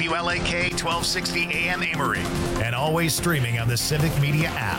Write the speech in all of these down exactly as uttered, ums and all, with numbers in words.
W L A K twelve sixty A M Amory, and always streaming on the Civic Media app.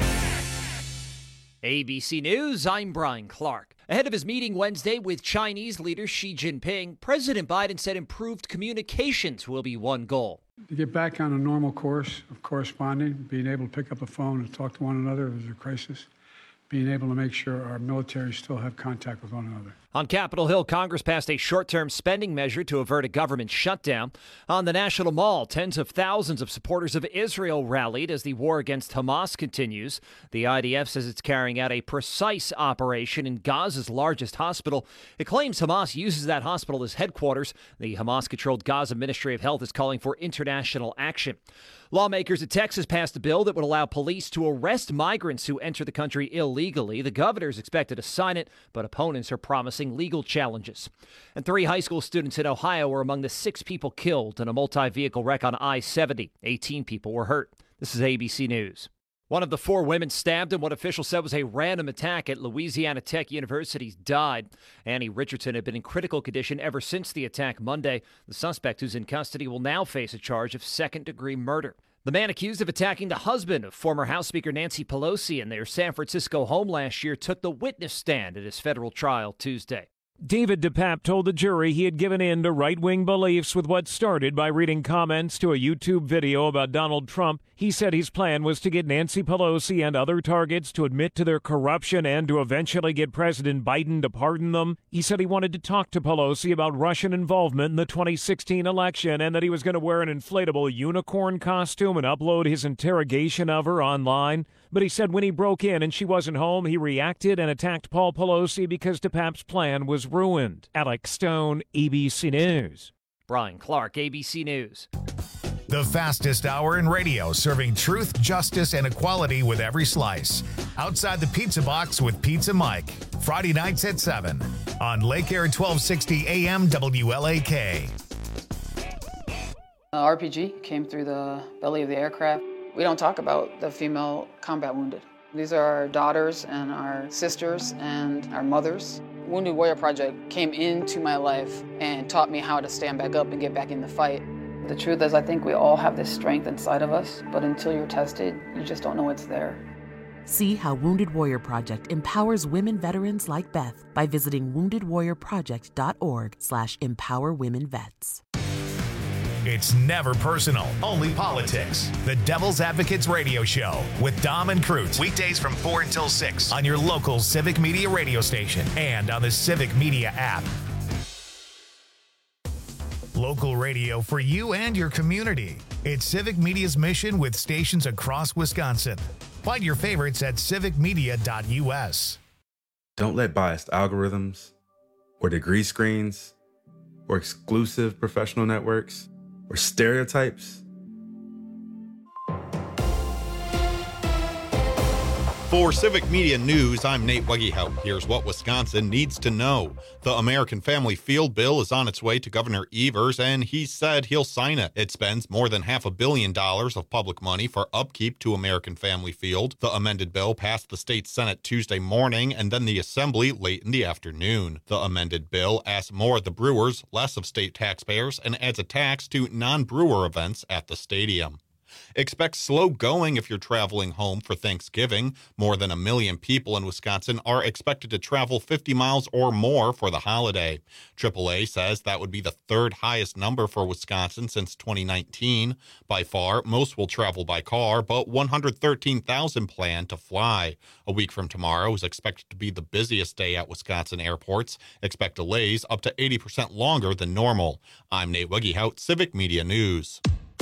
A B C News, I'm Brian Clark. Ahead of his meeting Wednesday with Chinese leader Xi Jinping, President Biden said improved communications will be one goal. To get back on a normal course of corresponding, being able to pick up a phone and talk to one another if there's a crisis, being able to make sure our military still have contact with one another. On Capitol Hill, Congress passed a short-term spending measure to avert a government shutdown. On the National Mall, tens of thousands of supporters of Israel rallied as the war against Hamas continues. The I D F says it's carrying out a precise operation in Gaza's largest hospital. It claims Hamas uses that hospital as headquarters. The Hamas-controlled Gaza Ministry of Health is calling for international action. Lawmakers in Texas passed a bill that would allow police to arrest migrants who enter the country illegally. The governor is expected to sign it, but opponents are promising legal challenges. And three high school students in Ohio were among the six people killed in a multi-vehicle wreck on I seventy. eighteen people were hurt. This is A B C News. One of the four women stabbed in what officials said was a random attack at Louisiana Tech University died. Annie Richardson had been in critical condition ever since the attack Monday. The suspect, who's in custody, will now face a charge of second-degree murder. The man accused of attacking the husband of former House Speaker Nancy Pelosi in their San Francisco home last year took the witness stand at his federal trial Tuesday. David DePape told the jury he had given in to right-wing beliefs with what started by reading comments to a YouTube video about Donald Trump. He said his plan was to get Nancy Pelosi and other targets to admit to their corruption and to eventually get President Biden to pardon them. He said he wanted to talk to Pelosi about Russian involvement in the twenty sixteen election and that he was going to wear an inflatable unicorn costume and upload his interrogation of her online. But he said when he broke in and she wasn't home, he reacted and attacked Paul Pelosi because DePape's plan was ruined. Alex Stone, A B C News. Brian Clark, A B C News. The fastest hour in radio, serving truth, justice, and equality with every slice. Outside the Pizza Box with Pizza Mike. Friday nights at seven on Lake Air twelve sixty A M W L A K. Uh, R P G came through the belly of the aircraft. We don't talk about the female combat wounded. These are our daughters and our sisters and our mothers. Wounded Warrior Project came into my life and taught me how to stand back up and get back in the fight. The truth is, I think we all have this strength inside of us, but until you're tested, you just don't know it's there. See how Wounded Warrior Project empowers women veterans like Beth by visiting wounded warrior project dot org slash empower women vets. It's never personal, only politics. The Devil's Advocates Radio Show with Dom and Cruz. Weekdays from four until six on your local Civic Media radio station and on the Civic Media app. Local radio for you and your community. It's Civic Media's mission with stations across Wisconsin. Find your favorites at civic media dot U S. Don't let biased algorithms or degree screens or exclusive professional networks or stereotypes. For Civic Media News, I'm Nate Wegehout. Here's what Wisconsin needs to know. The American Family Field bill is on its way to Governor Evers, and he said he'll sign it. It spends more than half a billion dollars of public money for upkeep to American Family Field. The amended bill passed the state Senate Tuesday morning and then the Assembly late in the afternoon. The amended bill asks more of the Brewers, less of state taxpayers, and adds a tax to non-Brewer events at the stadium. Expect slow going if you're traveling home for Thanksgiving. More than a million people in Wisconsin are expected to travel fifty miles or more for the holiday. triple A says that would be the third highest number for Wisconsin since twenty nineteen. By far, most will travel by car, but one hundred thirteen thousand plan to fly. A week from tomorrow is expected to be the busiest day at Wisconsin airports. Expect delays up to eighty percent longer than normal. I'm Nate Wegehout, Civic Media News.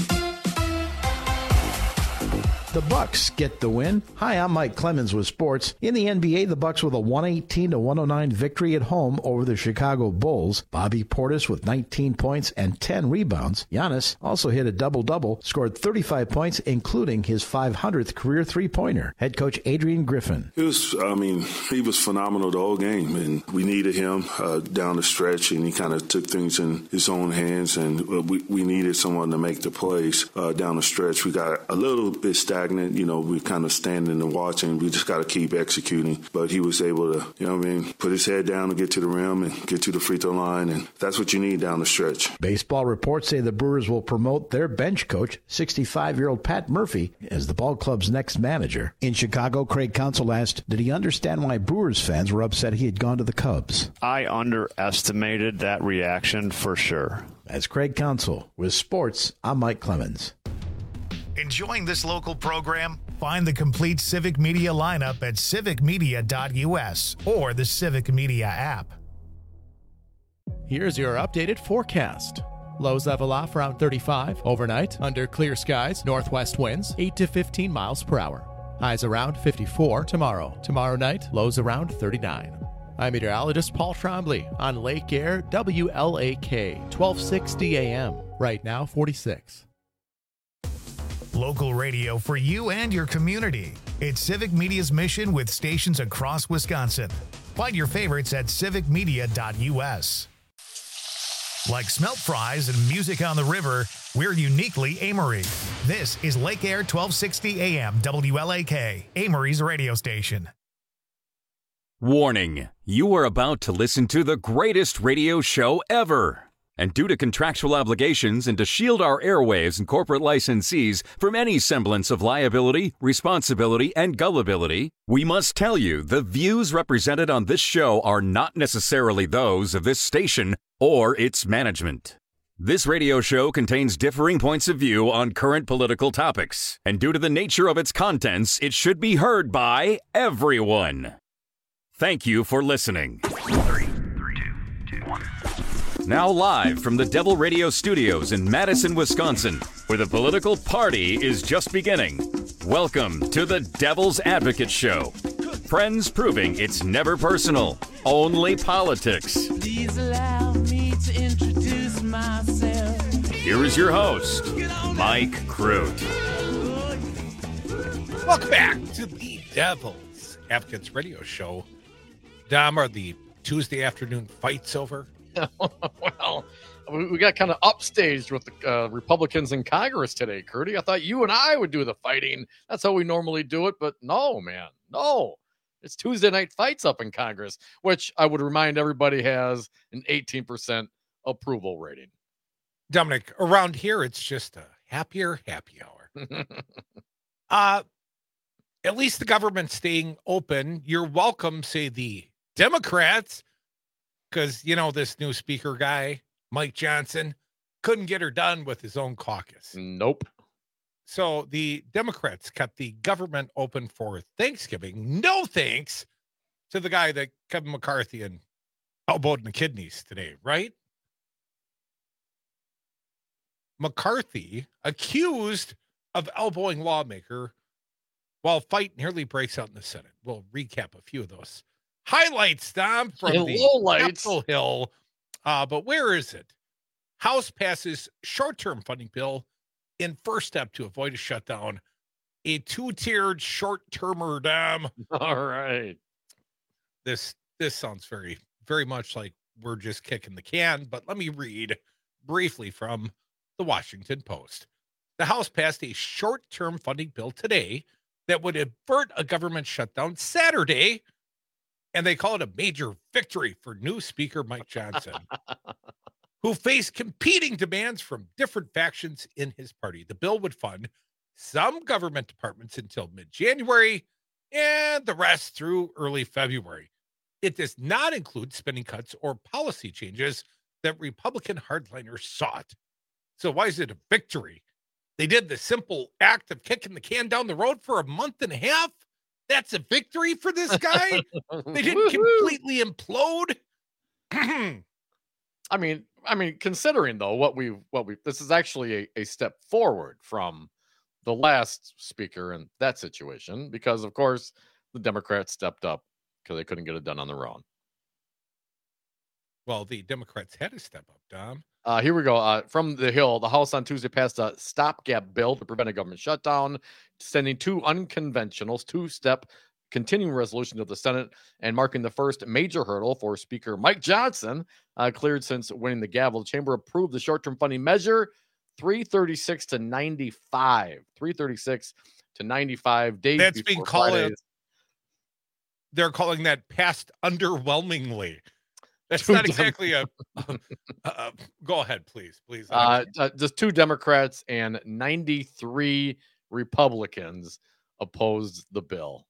The Bucks get the win. Hi, I'm Mike Clemens with sports. In the N B A, the Bucks with a one eighteen to one oh nine victory at home over the Chicago Bulls. Bobby Portis with nineteen points and ten rebounds. Giannis also hit a double-double, scored thirty-five points, including his five hundredth career three-pointer. Head coach Adrian Griffin. It was, I mean, he was phenomenal the whole game, and we needed him uh, down the stretch, and he kind of took things in his own hands, and uh, we, we needed someone to make the plays uh, down the stretch. We got a little bit stagnant stagnant. You know, we kind of standing and watching. We just got to keep executing. But he was able to, you know what I mean, put his head down and get to the rim and get to the free throw line. And that's what you need down the stretch. Baseball reports say the Brewers will promote their bench coach, sixty-five-year-old Pat Murphy, as the ball club's next manager. In Chicago, Craig Counsell asked, did he understand why Brewers fans were upset he had gone to the Cubs? I underestimated that reaction for sure. As Craig Counsell with Sports, I'm Mike Clemens. Enjoying this local program? Find the complete Civic Media lineup at civic media dot u s or the Civic Media app. Here's your updated forecast. Lows level off around thirty-five. Overnight, under clear skies, northwest winds, eight to fifteen miles per hour. Highs around fifty-four tomorrow. Tomorrow night, lows around thirty-nine. I'm meteorologist Paul Trombley on Lake Air W L A K, twelve sixty A M. Right now, forty-six. Local radio for you and your community. It's Civic Media's mission with stations across Wisconsin. Find your favorites at civic media dot u s. Like smelt fries and music on the river, we're uniquely Amory. This is Lake Air twelve sixty A M W L A K, Amory's radio station. Warning, you are about to listen to the greatest radio show ever. And due to contractual obligations and to shield our airwaves and corporate licensees from any semblance of liability, responsibility, and gullibility, we must tell you the views represented on this show are not necessarily those of this station or its management. This radio show contains differing points of view on current political topics, and due to the nature of its contents, it should be heard by everyone. Thank you for listening. Three, three, two, two, one. Now live from the Devil Radio Studios in Madison, Wisconsin, where the political party is just beginning. Welcome to the Devil's Advocate Show. Friends proving it's never personal, only politics. Please allow me to introduce myself. Here is your host, Mike Crute. Welcome back to the Devil's Advocates Radio Show. Dom, are the Tuesday afternoon fights over? Well, we got kind of upstaged with the uh, Republicans in Congress today, Curdy. I thought you and I would do the fighting. That's how we normally do it, but no, man, no. It's Tuesday night fights up in Congress, which I would remind everybody has an eighteen percent approval rating. Dominic, around here, it's just a happier happy hour. uh, at least the government's staying open. You're welcome, say the Democrats, because, you know, this new speaker guy, Mike Johnson, couldn't get her done with his own caucus. Nope. So the Democrats kept the government open for Thanksgiving. No thanks to the guy that Kevin McCarthy and elbowed in the kidneys today, right? McCarthy accused of elbowing lawmaker while fight nearly breaks out in the Senate. We'll recap a few of those highlights, Dom, from yeah, the Capitol Hill. Uh, but where is it? House passes short-term funding bill in first step to avoid a shutdown. A two-tiered short-termer, Dom. All right. This this sounds very, very much like we're just kicking the can, but let me read briefly from the Washington Post. The House passed a short-term funding bill today that would avert a government shutdown Saturday, and they call it a major victory for new Speaker Mike Johnson, who faced competing demands from different factions in his party. The bill would fund some government departments until mid-January and the rest through early February. It does not include spending cuts or policy changes that Republican hardliners sought. So why is it a victory? They did the simple act of kicking the can down the road for a month and a half. That's a victory for this guy. They didn't completely implode. I mean, I mean, considering though what we what we this is actually a, a step forward from the last speaker in that situation, because of course the Democrats stepped up because they couldn't get it done on their own. Well, the Democrats had to step up, Dom. Uh, here we go. Uh, from the Hill, the House on Tuesday passed a stopgap bill to prevent a government shutdown, sending two unconventionals, two-step continuing resolution to the Senate, and marking the first major hurdle for Speaker Mike Johnson, uh, cleared since winning the gavel. The chamber approved the short-term funding measure, three thirty-six to ninety-five. three thirty-six to ninety-five days. That's being called. Fridays. They're calling that passed underwhelmingly. That's not exactly a. Uh, uh, go ahead, please, please. Uh, uh, just two Democrats and ninety-three Republicans opposed the bill.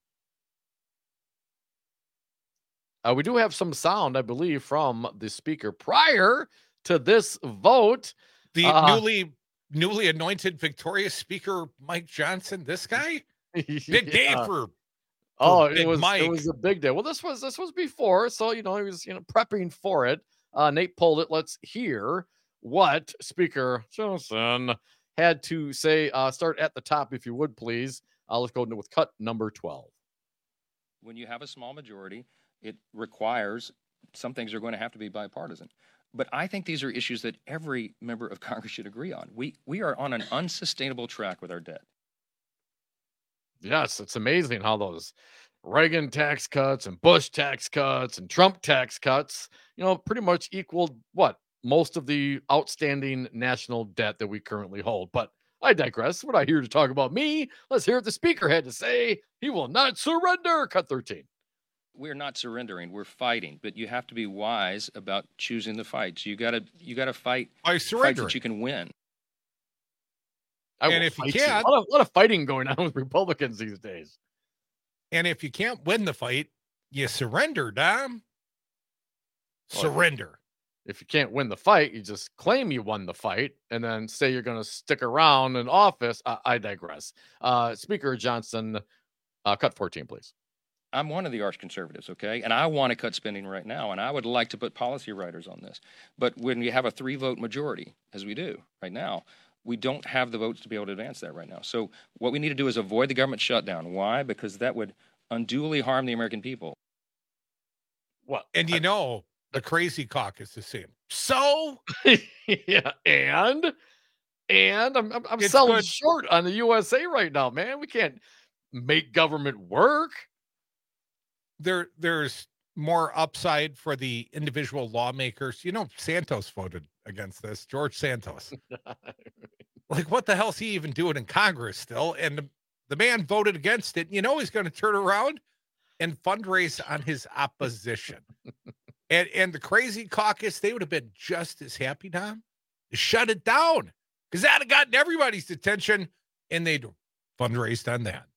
Uh, we do have some sound, I believe, from the speaker prior to this vote. The uh, newly newly anointed victorious speaker, Mike Johnson. This guy, big yeah. day for. Oh, Big it was Mike. it was a big day. Well, this was this was before, so you know he was you know prepping for it. Uh, Nate pulled it. Let's hear what Speaker Johnson had to say. Uh, start at the top, if you would, please. Uh, let's go with cut number twelve. When you have a small majority, it requires some things are going to have to be bipartisan. But I think these are issues that every member of Congress should agree on. We we are on an unsustainable track with our debt. Yes, it's amazing how those Reagan tax cuts and Bush tax cuts and Trump tax cuts, you know, pretty much equaled what? Most of the outstanding national debt that we currently hold. But I digress. We're not here to talk about me. Let's hear what the speaker had to say. He will not surrender. Cut thirteen. We're not surrendering. We're fighting, but you have to be wise about choosing the fights. You gotta you gotta fight by surrendering that you can win. I and if you can't, a lot, of, a lot of fighting going on with Republicans these days. And if you can't win the fight, you surrender, Dom. Surrender. If you can't win the fight, you just claim you won the fight and then say you're going to stick around in office. I, I digress. Uh, Speaker Johnson, uh, cut fourteen, please. I'm one of the arch conservatives, okay? And I want to cut spending right now, and I would like to put policy writers on this. But when you have a three-vote majority, as we do right now, we don't have the votes to be able to advance that right now. So what we need to do is avoid the government shutdown. Why? Because that would unduly harm the American people. What? And you know, the crazy caucus is saying, so? yeah, and? And I'm, I'm, I'm It's selling good. short on the U S A right now, man. We can't make government work. There, there's more upside for the individual lawmakers. You know, Santos voted against this, George Santos. Like, what the hell is he even doing in Congress still? And the, the man voted against it. You know, he's going to turn around and fundraise on his opposition. and and the crazy caucus, they would have been just as happy, Tom, to shut it down because that had gotten everybody's attention and they'd fundraised on that.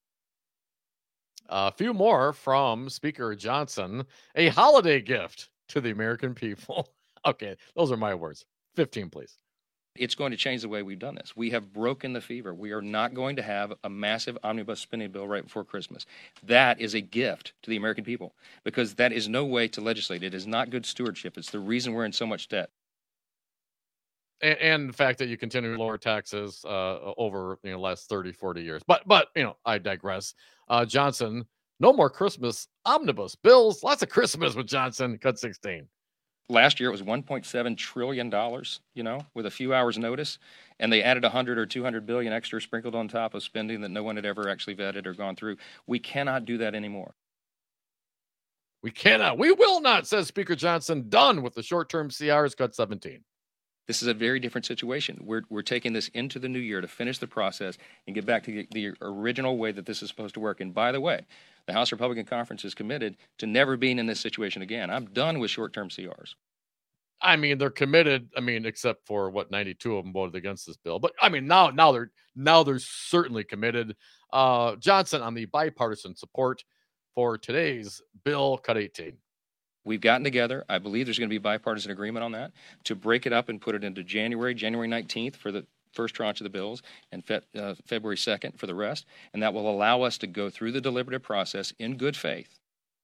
A few more from Speaker Johnson. A holiday gift to the American people. Okay, those are my words. fifteen, please. It's going to change the way we've done this. We have broken the fever. We are not going to have a massive omnibus spending bill right before Christmas. That is a gift to the American people because that is no way to legislate. It is not good stewardship. It's the reason we're in so much debt. And, and the fact that you continue to lower taxes uh, over you know last thirty, forty years. But, but you know, I digress. Uh, Johnson, no more Christmas omnibus bills. Lots of Christmas with Johnson. Cut sixteen. Last year, it was one point seven trillion dollars, you know, with a few hours notice. And they added one hundred or two hundred billion extra sprinkled on top of spending that no one had ever actually vetted or gone through. We cannot do that anymore. We cannot. We will not, says Speaker Johnson. Done with the short-term C Rs. Cut seventeen. This is a very different situation. We're, we're taking this into the new year to finish the process and get back to the, the original way that this is supposed to work. And by the way, the House Republican Conference is committed to never being in this situation again. I'm done with short-term C Rs. I mean, they're committed. I mean, except for what ninety-two of them voted against this bill. But I mean, now, now they're now they're certainly committed. Uh, Johnson on the bipartisan support for today's bill. Cut eighteen. We've gotten together. I believe there's going to be bipartisan agreement on that to break it up and put it into January, January nineteenth for the first tranche of the bills and fe- uh, February second for the rest. And that will allow us to go through the deliberative process in good faith.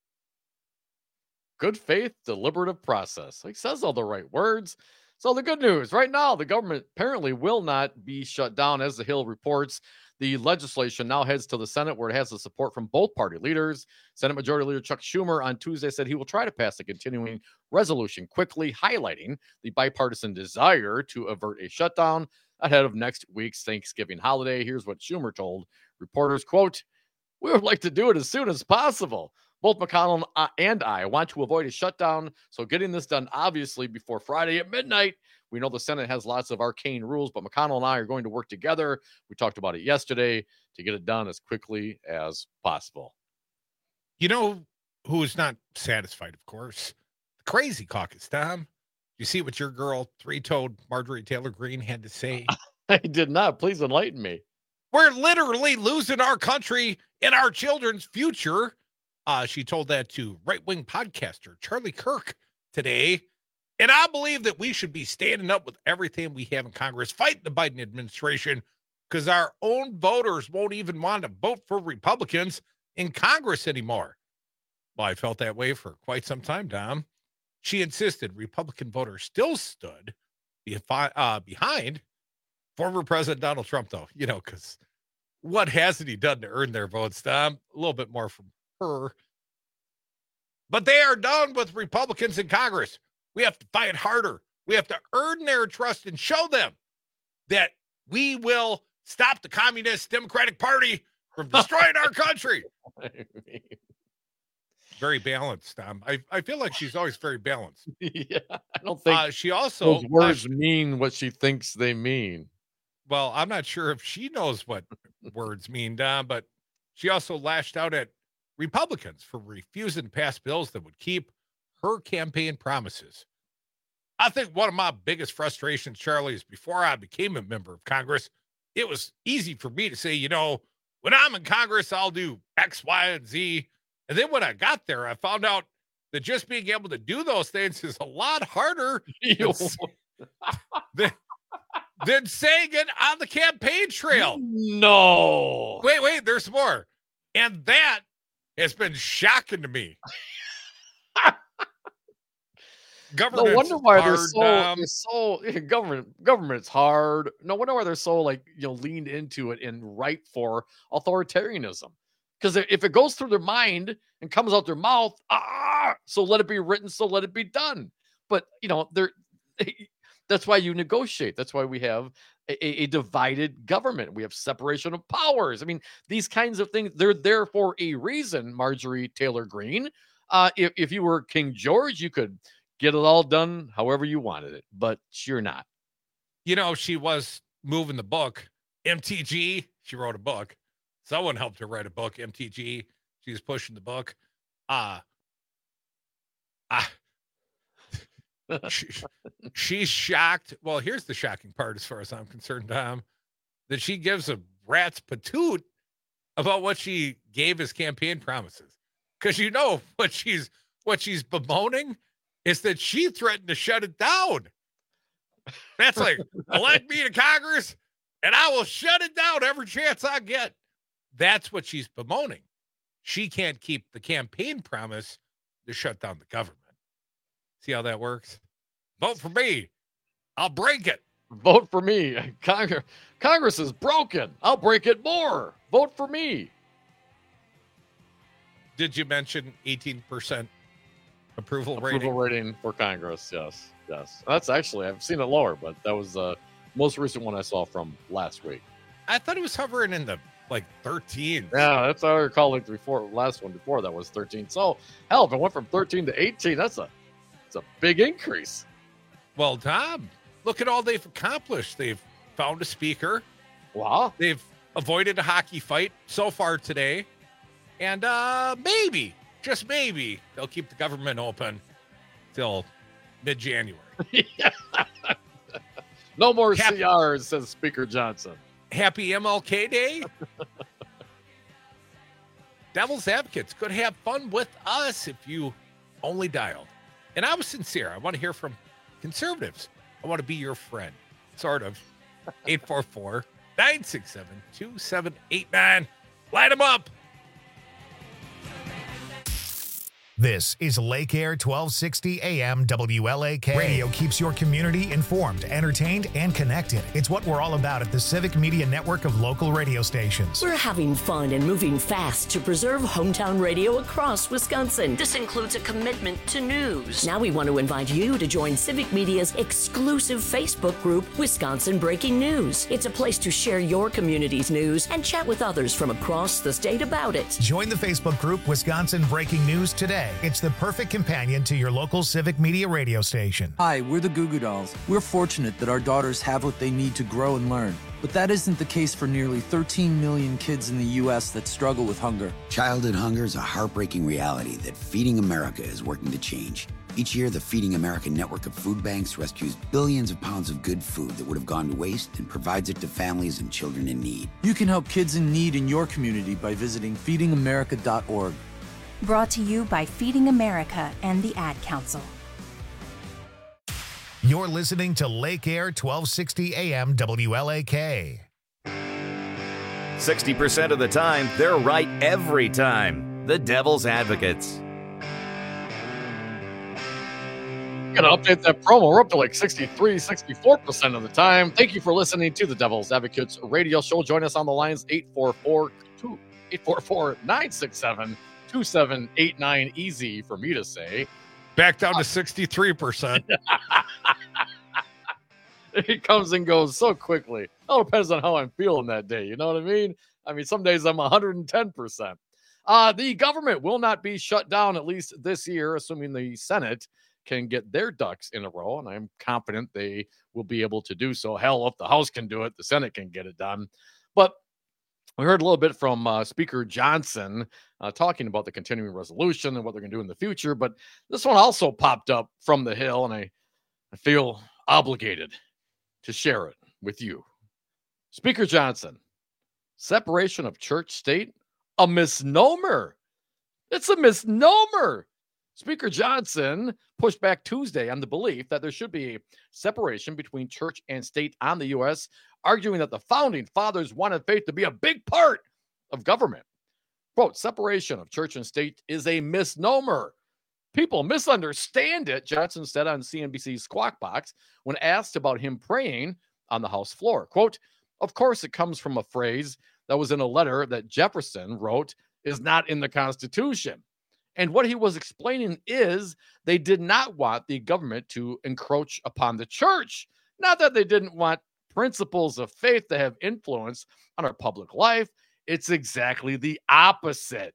Good faith, deliberative process. He says all the right words. So the good news right now, the government apparently will not be shut down. As the Hill reports, the legislation now heads to the Senate where it has the support from both party leaders. Senate Majority Leader Chuck Schumer on Tuesday said he will try to pass a continuing resolution quickly, highlighting the bipartisan desire to avert a shutdown ahead of next week's Thanksgiving holiday. Here's what Schumer told reporters, quote, "We would like to do it as soon as possible. Both McConnell and I want to avoid a shutdown, so getting this done obviously before Friday at midnight We know the Senate has lots of arcane rules, but McConnell and I are going to work together. We talked about it yesterday to get it done as quickly as possible. You know who is not satisfied, of course? The Crazy Caucus, Tom. You see what your girl, three-toed Marjorie Taylor Greene, had to say? I did not. Please enlighten me. We're literally losing our country and our children's future. Uh, she told that to right-wing podcaster Charlie Kirk today. And I believe that we should be standing up with everything we have in Congress, fighting the Biden administration, because our own voters won't even want to vote for Republicans in Congress anymore. Well, I felt that way for quite some time, Dom. She insisted Republican voters still stood behind, uh, behind former President Donald Trump, though, you know, because what hasn't he done to earn their votes, Dom? A little bit more from her. But they are done with Republicans in Congress. We have to fight harder. We have to earn their trust and show them that we will stop the Communist Democratic Party from destroying our country. Very balanced, Tom. I, I feel like she's always very balanced. Yeah, I don't think uh, she also those words uh, mean what she thinks they mean. Well, I'm not sure if she knows what words mean, Dom, but she also lashed out at Republicans for refusing to pass bills that would keep her campaign promises. I think one of my biggest frustrations, Charlie, is before I became a member of Congress, it was easy for me to say, you know, when I'm in Congress, I'll do X, Y, and Z. And then when I got there, I found out that just being able to do those things is a lot harder than, than, than saying it on the campaign trail. No. Wait, wait, there's more. And that has been shocking to me. Government. No wonder why hard, they're so, um, they're so yeah, government. Government's hard. No wonder why they're so like you know leaned into it and ripe for authoritarianism. Because if it goes through their mind and comes out their mouth, ah, so let it be written, so let it be done. But you know, they're that's why you negotiate. That's why we have a, a divided government. We have separation of powers. I mean, these kinds of things, they're there for a reason, Marjorie Taylor Greene. Uh, if, if you were King George, you could get it all done however you wanted it, but you're not. You know, she was moving the book. M T G, she wrote a book. Someone helped her write a book. M T G, she's pushing the book. Uh, uh she, she's shocked. Well, here's the shocking part as far as I'm concerned, Tom, that she gives a rat's patoot about what she gave as campaign promises. Because you know what she's what she's bemoaning is that she threatened to shut it down. That's like, elect me to Congress and I will shut it down every chance I get. That's what she's bemoaning. She can't keep the campaign promise to shut down the government. See how that works? Vote for me. I'll break it. Vote for me. Congress, Congress is broken. I'll break it more. Vote for me. Did you mention eighteen percent approval, approval rating? rating for Congress? Yes. Yes. That's actually, I've seen it lower, but that was the most recent one I saw from last week. I thought it was hovering in the like thirteen. Yeah, that's how I recall. Like before, last one before that was thirteen. So hell, if it went from thirteen to eighteen, that's a it's a big increase. Well, Tom, look at all they've accomplished. They've found a speaker. Wow. They've avoided a hockey fight so far today. And uh, maybe, just maybe, they'll keep the government open till mid-January. No more Happy, C Rs, says Speaker Johnson. Happy M L K Day. Devil's Advocates could have fun with us if you only dialed. And I was sincere. I want to hear from conservatives. I want to be your friend. Sort of. eight four four, nine six seven, two seven eight nine. Light them up. This is Lake Air twelve sixty A M W L A K. Radio keeps your community informed, entertained, and connected. It's what we're all about at the Civic Media Network of local radio stations. We're having fun and moving fast to preserve hometown radio across Wisconsin. This includes a commitment to news. Now we want to invite you to join Civic Media's exclusive Facebook group, Wisconsin Breaking News. It's a place to share your community's news and chat with others from across the state about it. Join the Facebook group, Wisconsin Breaking News, today It's the perfect companion to your local Civic Media radio station. Hi, we're the Goo Goo Dolls. We're fortunate that our daughters have what they need to grow and learn. But that isn't the case for nearly thirteen million kids in the U S that struggle with hunger. Childhood hunger is a heartbreaking reality that Feeding America is working to change. Each year, the Feeding America network of food banks rescues billions of pounds of good food that would have gone to waste and provides it to families and children in need. You can help kids in need in your community by visiting feeding america dot org. Brought to you by Feeding America and the Ad Council. You're listening to Lake Air twelve sixty A M W L A K. sixty percent of the time, they're right every time. The Devil's Advocates. Gotta update that promo. We're up to like sixty-three, sixty-four percent of the time. Thank you for listening to the Devil's Advocates radio show. Join us on the lines eight four four, nine six seven, two seven eight nine. Easy for me to say. Back down to sixty-three percent. It comes and goes so quickly. It all depends on how I'm feeling that day. You know what I mean? I mean, some days I'm one hundred ten percent. Uh, the government will not be shut down, at least this year, assuming the Senate can get their ducks in a row. And I'm confident they will be able to do so. Hell, if the House can do it, the Senate can get it done. But we heard a little bit from uh, Speaker Johnson uh, talking about the continuing resolution and what they're going to do in the future. But this one also popped up from the Hill, and I, I feel obligated to share it with you. Speaker Johnson, separation of church-state, a misnomer. It's a misnomer. Speaker Johnson pushed back Tuesday on the belief that there should be a separation between church and state on the U S, arguing that the founding fathers wanted faith to be a big part of government. Quote, separation of church and state is a misnomer. People misunderstand it, Johnson said on C N B C's Squawk Box when asked about him praying on the House floor. Quote, of course it comes from a phrase that was in a letter that Jefferson wrote is not in the Constitution. And what he was explaining is they did not want the government to encroach upon the church. Not that they didn't want principles of faith to have influence on our public life. It's exactly the opposite.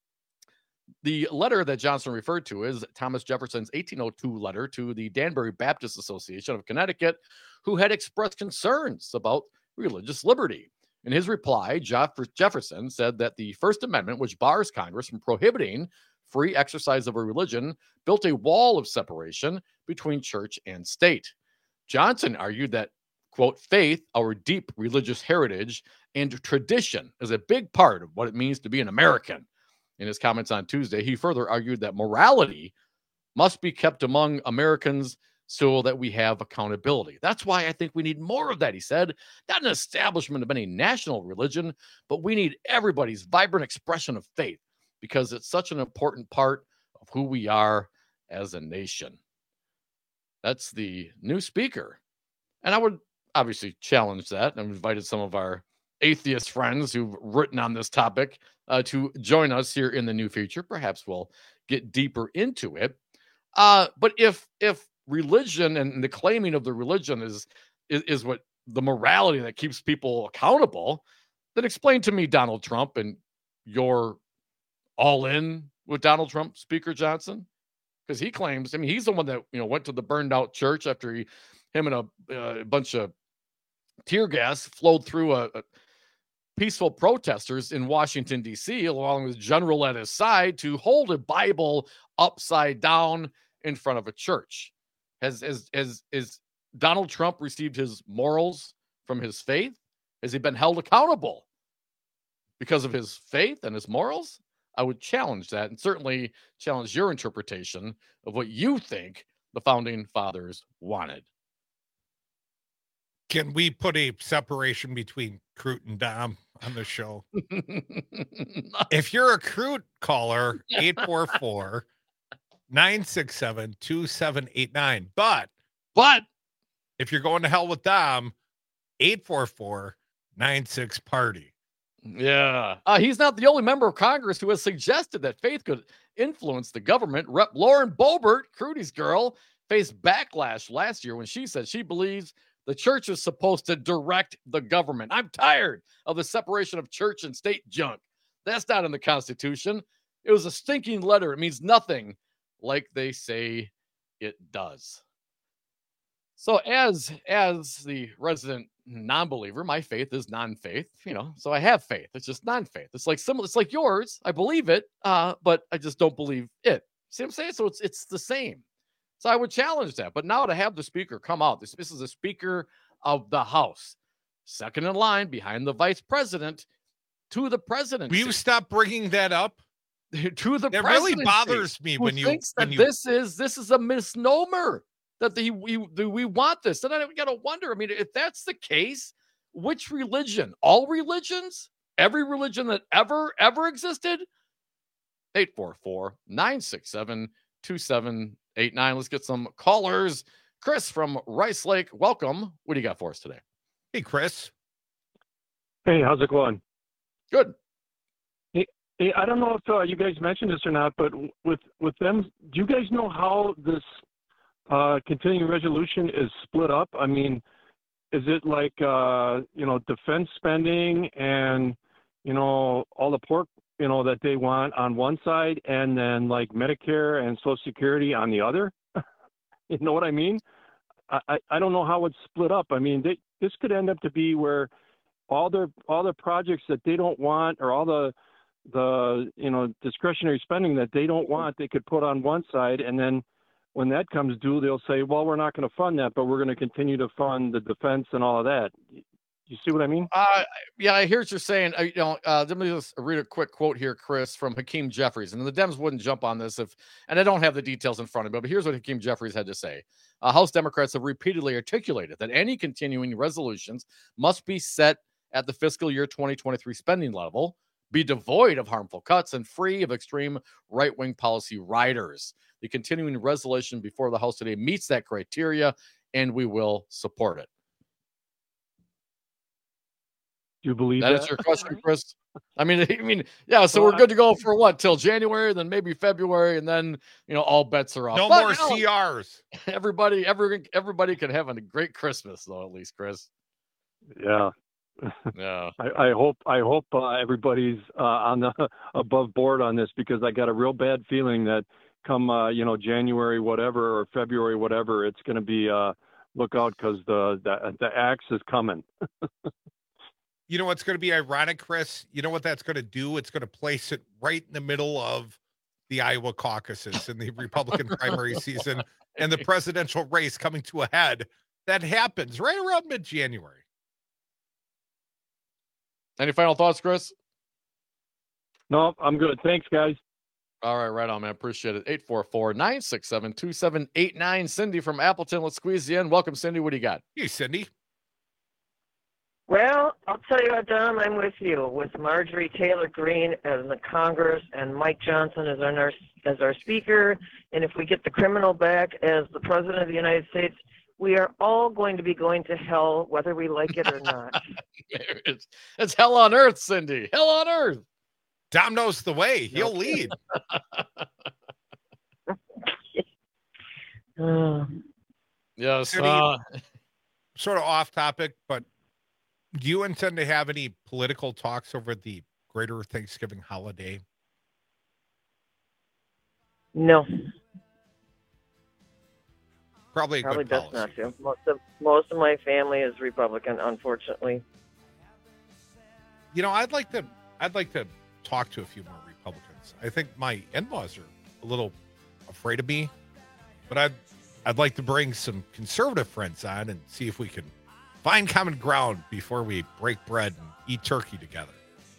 The letter that Johnson referred to is Thomas Jefferson's eighteen oh two letter to the Danbury Baptist Association of Connecticut, who had expressed concerns about religious liberty. In his reply, Jeff- Jefferson said that the First Amendment, which bars Congress from prohibiting free exercise of a religion, built a wall of separation between church and state. Johnson argued that, quote, faith, our deep religious heritage and tradition, is a big part of what it means to be an American. In his comments on Tuesday, he further argued that morality must be kept among Americans so that we have accountability. That's why I think we need more of that, he said. Not an establishment of any national religion, but we need everybody's vibrant expression of faith because it's such an important part of who we are as a nation. That's the new speaker. And I would obviously challenge that. I've invited some of our atheist friends who've written on this topic uh, to join us here in the new future. Perhaps we'll get deeper into it. Uh, but if if religion and the claiming of the religion is, is is what the morality that keeps people accountable, then explain to me Donald Trump and your all in with Donald Trump, Speaker Johnson, because he claims, I mean, he's the one that, you know, went to the burned out church after he, him and a, a bunch of tear gas flowed through a, a peaceful protesters in Washington, D C, along with general at his side to hold a Bible upside down in front of a church. Has, has, has, has Donald Trump received his morals from his faith? Has he been held accountable because of his faith and his morals? I would challenge that and certainly challenge your interpretation of what you think the founding fathers wanted. Can we put a separation between Crute and Dom on the show? If you're a Crute caller, eight four four, nine six seven, two seven eight nine. But, but if you're going to hell with Dom, eight four four, nine six party. Yeah. Uh, he's not the only member of Congress who has suggested that faith could influence the government. Rep Lauren Boebert, Crudy's girl, faced backlash last year when she said she believes the church is supposed to direct the government. I'm tired of the separation of church and state junk. That's not in the Constitution. It was a stinking letter. It means nothing like they say it does. So as as the resident non-believer, my faith is non-faith, you know, so I have faith. It's just non-faith. It's like similar, it's like yours. I believe it, uh, but I just don't believe it. See what I'm saying? So it's it's the same. So I would challenge that. But now to have the speaker come out, this, this is the Speaker of the House, second in line behind the vice president to the presidency. Will you stop bringing that up? to the It really bothers me when you thinks when that you this is this is a misnomer that the we do we want this. And I got to wonder. I mean, if that's the case, which religion? All religions? Every religion that ever ever existed? eight four four, nine six seven, two seven eight nine. Let's get some callers. Chris from Rice Lake, welcome. What do you got for us today? Hey, Chris. Hey, how's it going? Good. Hey, hey I don't know if uh, you guys mentioned this or not, but with with them, do you guys know how this uh, continuing resolution is split up? I mean, is it like uh, you know defense spending and you know all the pork you know that they want on one side, and then like Medicare and Social Security on the other? You know what I mean? I, I, I don't know how it's split up. I mean, they, this could end up to be where all their all the projects that they don't want, or all the the you know discretionary spending that they don't want, they could put on one side, and then when that comes due, they'll say, well, we're not going to fund that, but we're going to continue to fund the defense and all of that. You see what I mean? Uh, yeah, I hear what you're saying. Uh, you know, uh, let me just read a quick quote here, Chris, from Hakeem Jeffries. And the Dems wouldn't jump on this if, and I don't have the details in front of me, but here's what Hakeem Jeffries had to say. Uh, House Democrats have repeatedly articulated that any continuing resolutions must be set at the fiscal year twenty twenty-three spending level, be devoid of harmful cuts, and free of extreme right-wing policy riders. The continuing resolution before the House today meets that criteria, and we will support it. Do you believe that? That is your question, Chris? I mean, I mean, yeah. So well, we're good to go for what, till January, then maybe February, and then you know all bets are off. No but more hell, C Rs. Everybody, every everybody can have a great Christmas, though. At least, Chris. Yeah. Yeah. I, I hope I hope uh, everybody's uh, on the above board on this, because I got a real bad feeling that come uh, you know January whatever or February whatever, it's going to be uh, look out, because the, the the axe is coming. You know what's going to be ironic, Chris? You know what that's going to do? It's going to place it right in the middle of the Iowa caucuses and the Republican primary season and the presidential race coming to a head. That happens right around mid-January. Any final thoughts, Chris? No, I'm good. Thanks, guys. All right, right on, man. Appreciate it. eight four four, nine six seven, two seven eight nine. Cindy from Appleton. Let's squeeze you in. Welcome, Cindy. What do you got? Hey, Cindy. Well, I'll tell you what, Dom, I'm with you. With Marjorie Taylor Greene as the Congress and Mike Johnson as our as our Speaker, and if we get the criminal back as the President of the United States, we are all going to be going to hell, whether we like it or not. it's, it's hell on earth, Cindy. Hell on earth. Dom knows the way. He'll lead. uh, yes. Cindy, Uh, sort of off topic, but do you intend to have any political talks over the greater Thanksgiving holiday? No. Probably a Probably good best policy. not to. Most of, most of my family is Republican, unfortunately. You know, I'd like to I'd like to talk to a few more Republicans. I think my in-laws are a little afraid of me, but I'd I'd like to bring some conservative friends on and see if we can find common ground before we break bread and eat turkey together.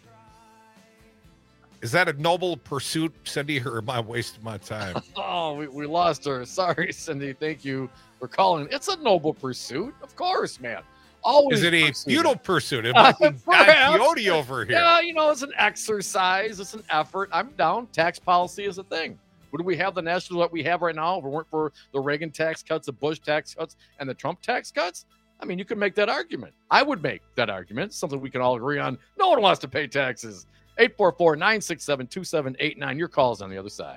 Is that a noble pursuit, Cindy, or am I wasting my time? oh, we, we lost her. Sorry, Cindy. Thank you for calling. It's a noble pursuit. Of course, man. Always. Is it a pursuit. futile pursuit? It might be Don Perhaps. Quixote over here. Yeah, you know, it's an exercise. It's an effort. I'm down. Tax policy is a thing. Would we have the national that we have right now if it weren't for the Reagan tax cuts, the Bush tax cuts, and the Trump tax cuts? I mean, you could make that argument. I would make that argument. Something we can all agree on. No one wants to pay taxes. eight four four, nine six seven, two seven eight nine. Your call's on the other side.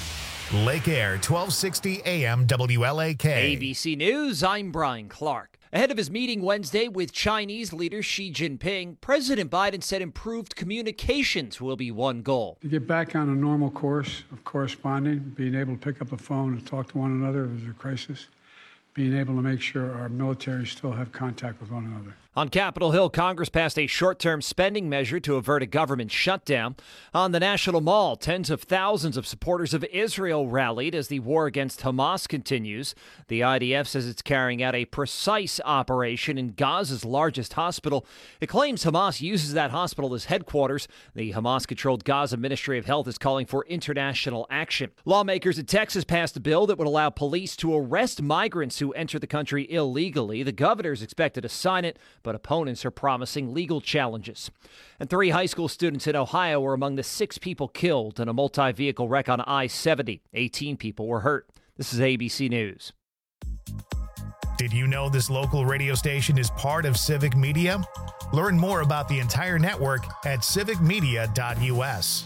Lake Air, twelve sixty A M W L A K. A B C News, I'm Brian Clark. Ahead of his meeting Wednesday with Chinese leader Xi Jinping, President Biden said improved communications will be one goal. To get back on a normal course of corresponding, being able to pick up a phone and talk to one another if there's a crisis, being able to make sure our military still have contact with one another. On Capitol Hill, Congress passed a short-term spending measure to avert a government shutdown. On the National Mall, tens of thousands of supporters of Israel rallied as the war against Hamas continues. The I D F says it's carrying out a precise operation in Gaza's largest hospital. It claims Hamas uses that hospital as headquarters. The Hamas-controlled Gaza Ministry of Health is calling for international action. Lawmakers in Texas passed a bill that would allow police to arrest migrants who enter the country illegally. The governor is expected to sign it, but opponents are promising legal challenges. And three high school students in Ohio were among the six people killed in a multi-vehicle wreck on I seventy. eighteen people were hurt. This is A B C News. Did you know this local radio station is part of Civic Media? Learn more about the entire network at civic media dot U S.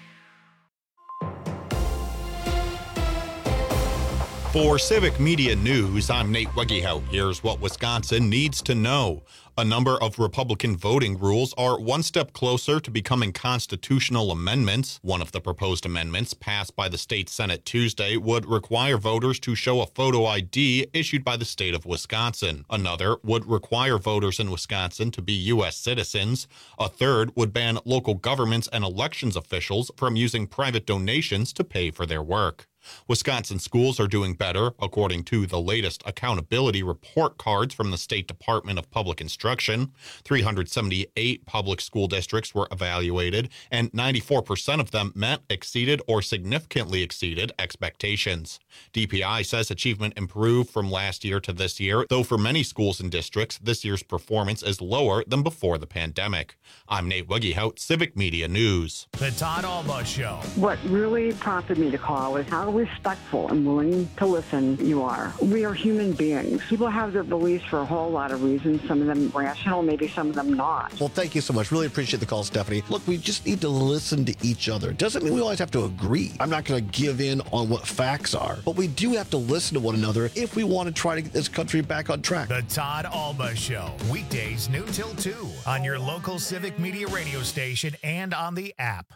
For Civic Media News, I'm Nate Wegehout. Here's what Wisconsin needs to know. A number of Republican voting rules are one step closer to becoming constitutional amendments. One of the proposed amendments passed by the state Senate Tuesday would require voters to show a photo I D issued by the state of Wisconsin. Another would require voters in Wisconsin to be U S citizens. A third would ban local governments and elections officials from using private donations to pay for their work. Wisconsin schools are doing better, according to the latest accountability report cards from the State Department of Public Instruction. three hundred seventy-eight public school districts were evaluated, and ninety-four percent of them met, exceeded, or significantly exceeded expectations. D P I says achievement improved from last year to this year, though for many schools and districts, this year's performance is lower than before the pandemic. I'm Nate Wegehout, Civic Media News. The Todd Alba Show. What really prompted me to call is how respectful and willing to listen you are. We are human beings. People have their beliefs for a whole lot of reasons, some of them rational, maybe some of them not. Well, thank you so much. Really appreciate the call, Stephanie. Look, we just need to listen to each other. Doesn't mean we always have to agree. I'm not going to give in on what facts are, but we do have to listen to one another if we want to try to get this country back on track. The Todd Alba Show, weekdays noon till two on your local Civic Media radio station and on the app.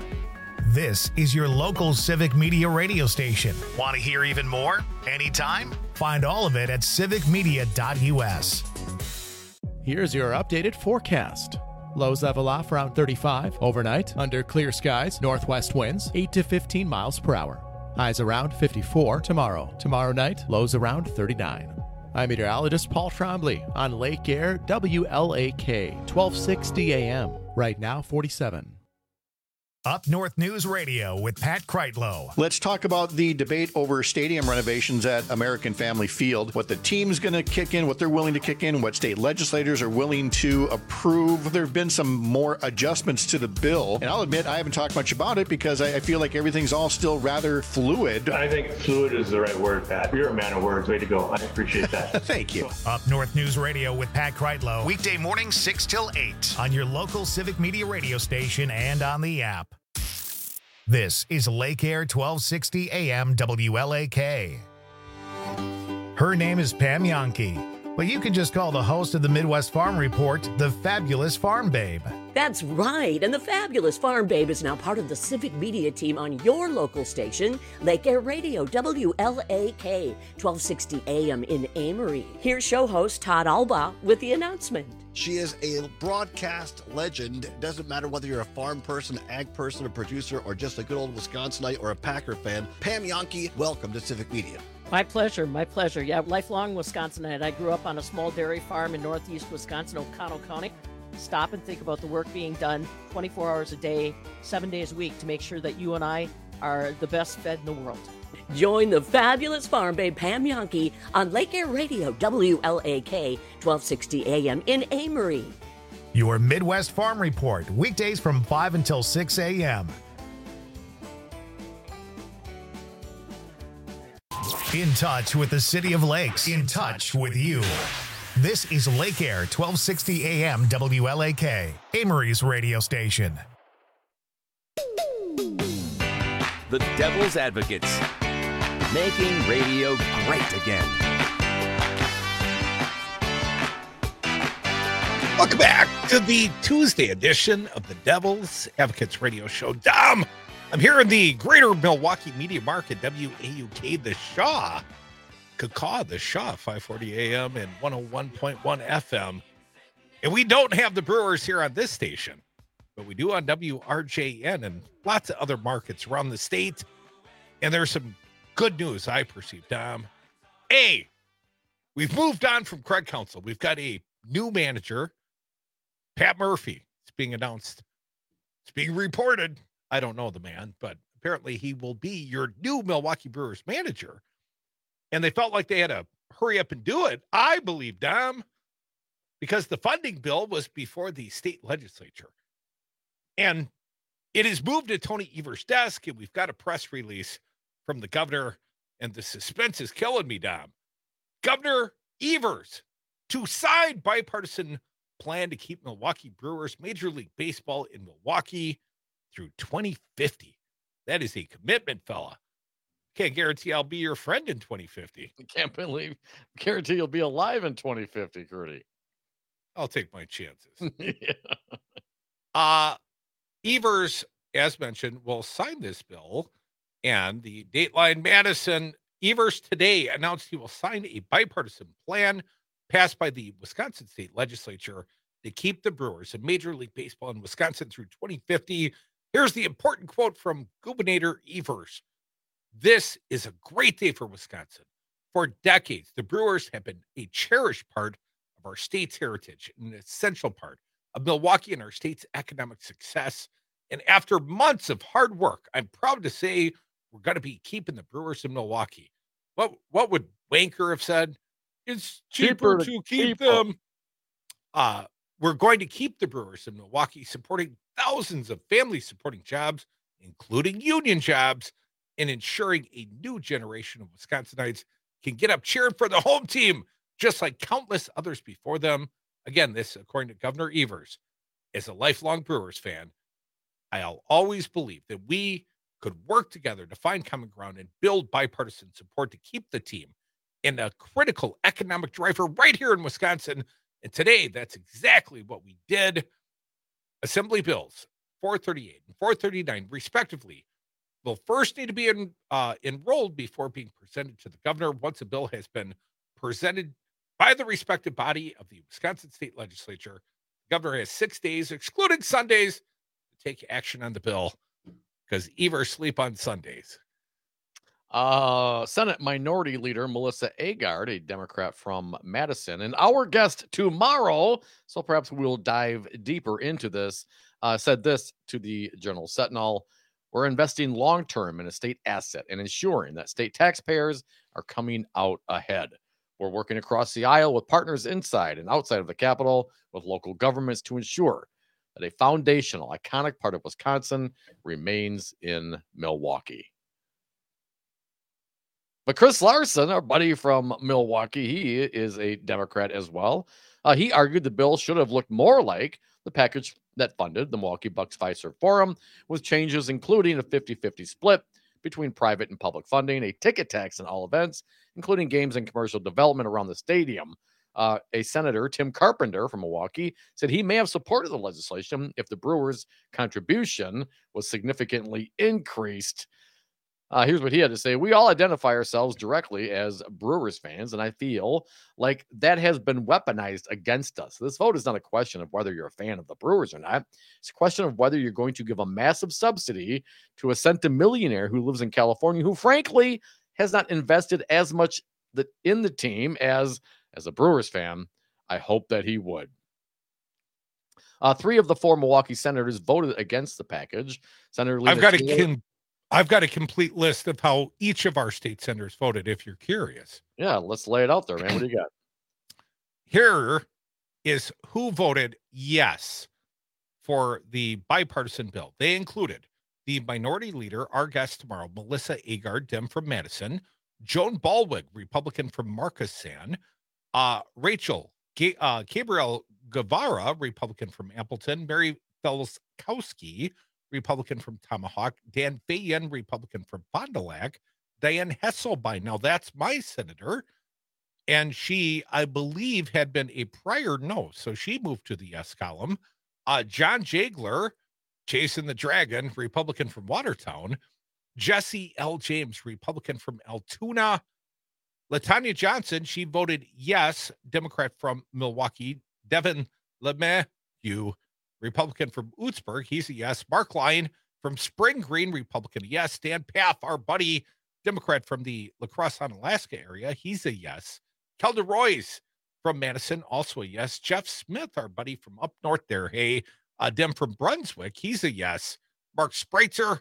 This is your local Civic Media radio station. Want to hear even more? Anytime? Find all of it at civic media dot U S. Here's your updated forecast. Lows level off around thirty-five. Overnight, under clear skies, northwest winds, eight to fifteen miles per hour. Highs around fifty-four tomorrow. Tomorrow night, lows around thirty-nine. I'm meteorologist Paul Trombley on Lake Air W L A K, twelve sixty A M. Right now, forty-seven. Up North News Radio with Pat Kreitlow. Let's talk about the debate over stadium renovations at American Family Field, what the team's going to kick in, what they're willing to kick in, what state legislators are willing to approve. There have been some more adjustments to the bill, and I'll admit I haven't talked much about it because I, I feel like everything's all still rather fluid. I think fluid is the right word, Pat. You're a man of words. Way to go. I appreciate that. Thank you. Up North News Radio with Pat Kreitlow, weekday morning six till eight on your local Civic Media radio station and on the app. This is Lake Air twelve sixty A M W L A K. Her name is Pam Yankee, but you can just call the host of the Midwest Farm Report the Fabulous Farm Babe. That's right, and the Fabulous Farm Babe is now part of the Civic Media team on your local station, Lake Air Radio W L A K, twelve sixty A M in Amory. Here's show host Todd Alba with the announcement. She is a broadcast legend. It doesn't matter whether you're a farm person, ag person, a producer, or just a good old Wisconsinite or a Packer fan. Pam Yankee, welcome to Civic Media. My pleasure, my pleasure. Yeah, lifelong Wisconsinite. I grew up on a small dairy farm in northeast Wisconsin, O'Connell County. Stop and think about the work being done twenty-four hours a day, seven days a week to make sure that you and I are the best fed in the world. Join the Fabulous Farm Babe Pam Yankee on Lake Air Radio W L A K, twelve sixty A M in Amory. Your Midwest Farm Report, weekdays from five until six A M. In touch with the City of Lakes. In touch with you. This is Lake Air twelve sixty A M W L A K, Amory's radio station. The Devil's Advocates, making radio great again. Welcome back to the Tuesday edition of the Devil's Advocates Radio Show. Dom, I'm here in the greater Milwaukee Media Market, W A U K, the Shaw. Cacaw, the Shaw, five forty A M and one oh one point one F M. And we don't have the Brewers here on this station, but we do on W R J N and lots of other markets around the state. And there's some good news, I perceive, Dom. A, we've moved on from Craig Counsell. We've got a new manager, Pat Murphy. It's being announced. It's being reported. I don't know the man, but apparently he will be your new Milwaukee Brewers manager. And they felt like they had to hurry up and do it, I believe, Dom, because the funding bill was before the state legislature. And it is moved to Tony Evers' desk, and we've got a press release from the governor, and the suspense is killing me, Dom. Governor Evers to sign bipartisan plan to keep Milwaukee Brewers Major League Baseball in Milwaukee through twenty fifty. That is a commitment, fella. Can't guarantee I'll be your friend in twenty fifty. Can't believe, guarantee you'll be alive in twenty fifty, Curdy. I'll take my chances. Yeah. Uh, Evers, as mentioned, will sign this bill, and the Dateline Madison, Evers today announced he will sign a bipartisan plan passed by the Wisconsin State Legislature to keep the Brewers in Major League Baseball in Wisconsin through twenty fifty. Here's the important quote from Gubernator Evers. This is a great day for Wisconsin. For decades, the Brewers have been a cherished part of our state's heritage, an essential part of Milwaukee and our state's economic success. And after months of hard work, I'm proud to say we're going to be keeping the Brewers in Milwaukee. What what would Wanker have said? It's cheaper, cheaper to, to keep, keep them. Uh, we're going to keep the Brewers in Milwaukee, supporting thousands of family-supporting jobs, including union jobs, and ensuring a new generation of Wisconsinites can get up cheering for the home team, just like countless others before them. Again, this, according to Governor Evers, as a lifelong Brewers fan, I'll always believe that we could work together to find common ground and build bipartisan support to keep the team in a critical economic driver right here in Wisconsin. And today, that's exactly what we did. Assembly bills four thirty-eight and four thirty-nine, respectively, will first need to be in, uh, enrolled before being presented to the governor. Once a bill has been presented by the respective body of the Wisconsin State Legislature, the governor has six days, excluding Sundays, to take action on the bill, because Evers sleep on Sundays. Uh, Senate Minority Leader Melissa Agard, a Democrat from Madison, and our guest tomorrow, so perhaps we'll dive deeper into this, uh, said this to the Journal Sentinel: we're investing long-term in a state asset and ensuring that state taxpayers are coming out ahead. We're working across the aisle with partners inside and outside of the Capitol, with local governments, to ensure that a foundational, iconic part of Wisconsin remains in Milwaukee. But Chris Larson, our buddy from Milwaukee, he is a Democrat as well. Uh, he argued the bill should have looked more like the package that funded the Milwaukee Bucks Fiserv Forum, with changes including a fifty-fifty split between private and public funding, a ticket tax on all events, including games and commercial development around the stadium. Uh, a Senator, Tim Carpenter from Milwaukee, said he may have supported the legislation if the Brewers' contribution was significantly increased. Uh, here's what he had to say. We all identify ourselves directly as Brewers fans, and I feel like that has been weaponized against us. This vote is not a question of whether you're a fan of the Brewers or not. It's a question of whether you're going to give a massive subsidy to a centimillionaire who lives in California, who frankly has not invested as much in the team as, as a Brewers fan. I hope that he would. Uh, three of the four Milwaukee senators voted against the package. Senator Lena I've got Taylor, a kin- I've got a complete list of how each of our state senators voted, if you're curious. Yeah, let's lay it out there, man. What do you got? Here is who voted yes for the bipartisan bill. They included the minority leader, our guest tomorrow, Melissa Agard, Dem from Madison, Joan Baldwin, Republican from Markesan, uh, Rachel G- uh, Gabriel Guevara, Republican from Appleton, Mary Felskowski, Republican from Tomahawk, Dan Fayen, Republican from Fond du Lac, Diane Hesselbein. Now that's my senator. And she, I believe, had been a prior no. So she moved to the yes column. Uh, John Jagler, Jason the Dragon, Republican from Watertown. Jesse L. James, Republican from Altoona. LaTanya Johnson, she voted yes, Democrat from Milwaukee. Devin LeMahieu, Republican from Ootsburg. He's a yes. Mark Lyon from Spring Green, Republican, yes. Dan Paff, our buddy, Democrat from the La Crosse on Alaska area. He's a yes. Kelda Royce from Madison, also a yes. Jeff Smith, our buddy from up north there. Hey, uh, Dem from Brunswick. He's a yes. Mark Spreitzer,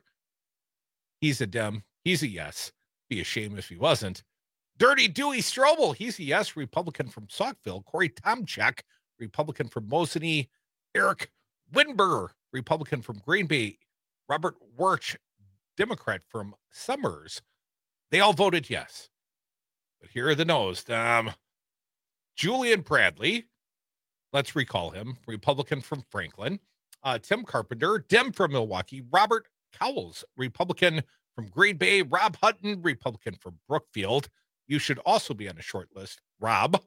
he's a Dem. He's a yes. Be a shame if he wasn't. Dirty Dewey Strobel, he's a yes. Republican from Saukville. Corey Tomchek, Republican from Mosinee. Eric Winberger, Republican from Green Bay. Robert Wirch, Democrat from Summers. They all voted yes. But here are the no's. Um, Julian Bradley, let's recall him, Republican from Franklin. Uh, Tim Carpenter, Dem from Milwaukee. Robert Cowles, Republican from Green Bay. Rob Hutton, Republican from Brookfield. You should also be on a short list, Rob.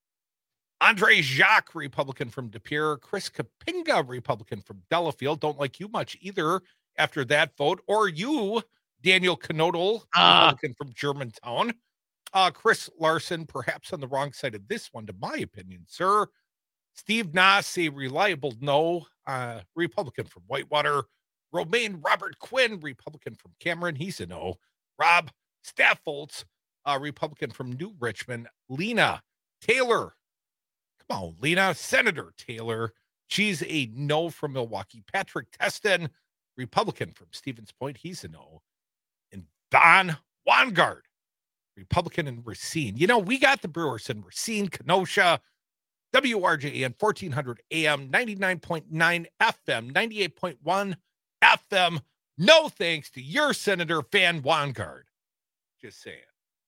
Andre Jacques, Republican from De Pere. Chris Kapinga, Republican from Delafield. Don't like you much either after that vote. Or you, Daniel Knodel, Ah. Republican from Germantown. Uh, Chris Larson, perhaps on the wrong side of this one, to my opinion, sir. Steve Nass, a reliable no, uh, Republican from Whitewater. Romaine Robert Quinn, Republican from Cameron. He's a no. Rob Staffoltz, uh, Republican from New Richmond. Lena Taylor. Come on, Lena. Senator Taylor. She's a no from Milwaukee. Patrick Teston, Republican from Stevens Point. He's a no. And Don Wangard, Republican in Racine. You know, we got the Brewers in Racine, Kenosha. W R J N, fourteen hundred A M, ninety-nine point nine F M, ninety-eight point one F M. No thanks to your Senator Van Wangard. Just saying.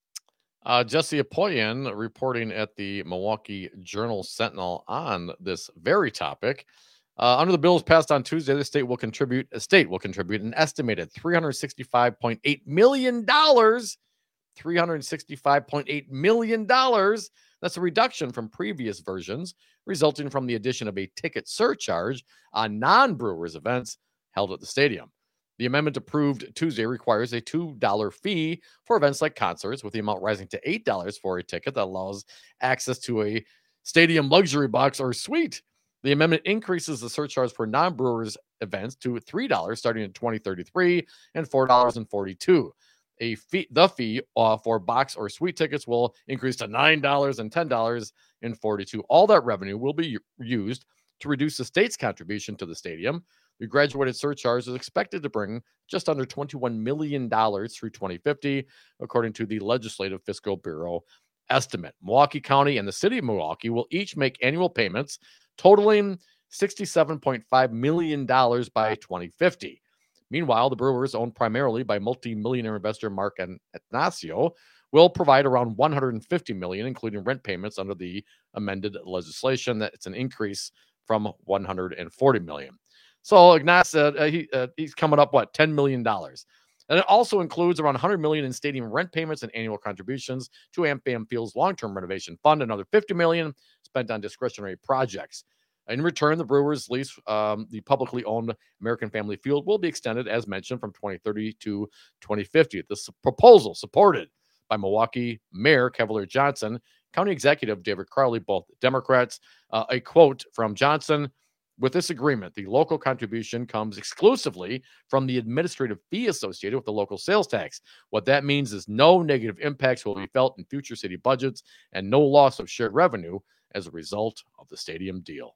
Uh, Jesse Apoyan reporting at the Milwaukee Journal Sentinel on this very topic. Uh, under the bills passed on Tuesday, the state will contribute. A state will contribute an estimated three hundred sixty-five point eight million dollars. three hundred sixty-five point eight million dollars. That's a reduction from previous versions, resulting from the addition of a ticket surcharge on non-Brewers events held at the stadium. The amendment approved Tuesday requires a two dollar fee for events like concerts, with the amount rising to eight dollars for a ticket that allows access to a stadium luxury box or suite. The amendment increases the surcharge for non-Brewers events to three dollars starting in twenty thirty-three and four dollars and forty-two cents. A fee, the fee uh, for box or suite tickets will increase to nine dollars and ten dollars and forty-two cents. All that revenue will be used to reduce the state's contribution to the stadium. The graduated surcharge is expected to bring just under twenty-one million dollars through twenty fifty, according to the Legislative Fiscal Bureau estimate. Milwaukee County and the city of Milwaukee will each make annual payments totaling sixty-seven point five million dollars by twenty fifty. Meanwhile, the Brewers, owned primarily by multi-millionaire investor Mark Ignacio, will provide around one hundred fifty million dollars, including rent payments under the amended legislation. That's an increase from one hundred forty million dollars. So Ignacio, uh, he, uh, he's coming up, what, ten million dollars. And it also includes around one hundred million dollars in stadium rent payments and annual contributions to AmFam Field's long-term renovation fund, another fifty million dollars spent on discretionary projects. In return, the Brewers' lease, um, the publicly owned American Family Field, will be extended, as mentioned, from twenty thirty to twenty fifty. This proposal, supported by Milwaukee Mayor Cavalier Johnson, County Executive David Crowley, both Democrats. Uh, a quote from Johnson: "With this agreement, the local contribution comes exclusively from the administrative fee associated with the local sales tax. What that means is no negative impacts will be felt in future city budgets and no loss of shared revenue as a result of the stadium deal."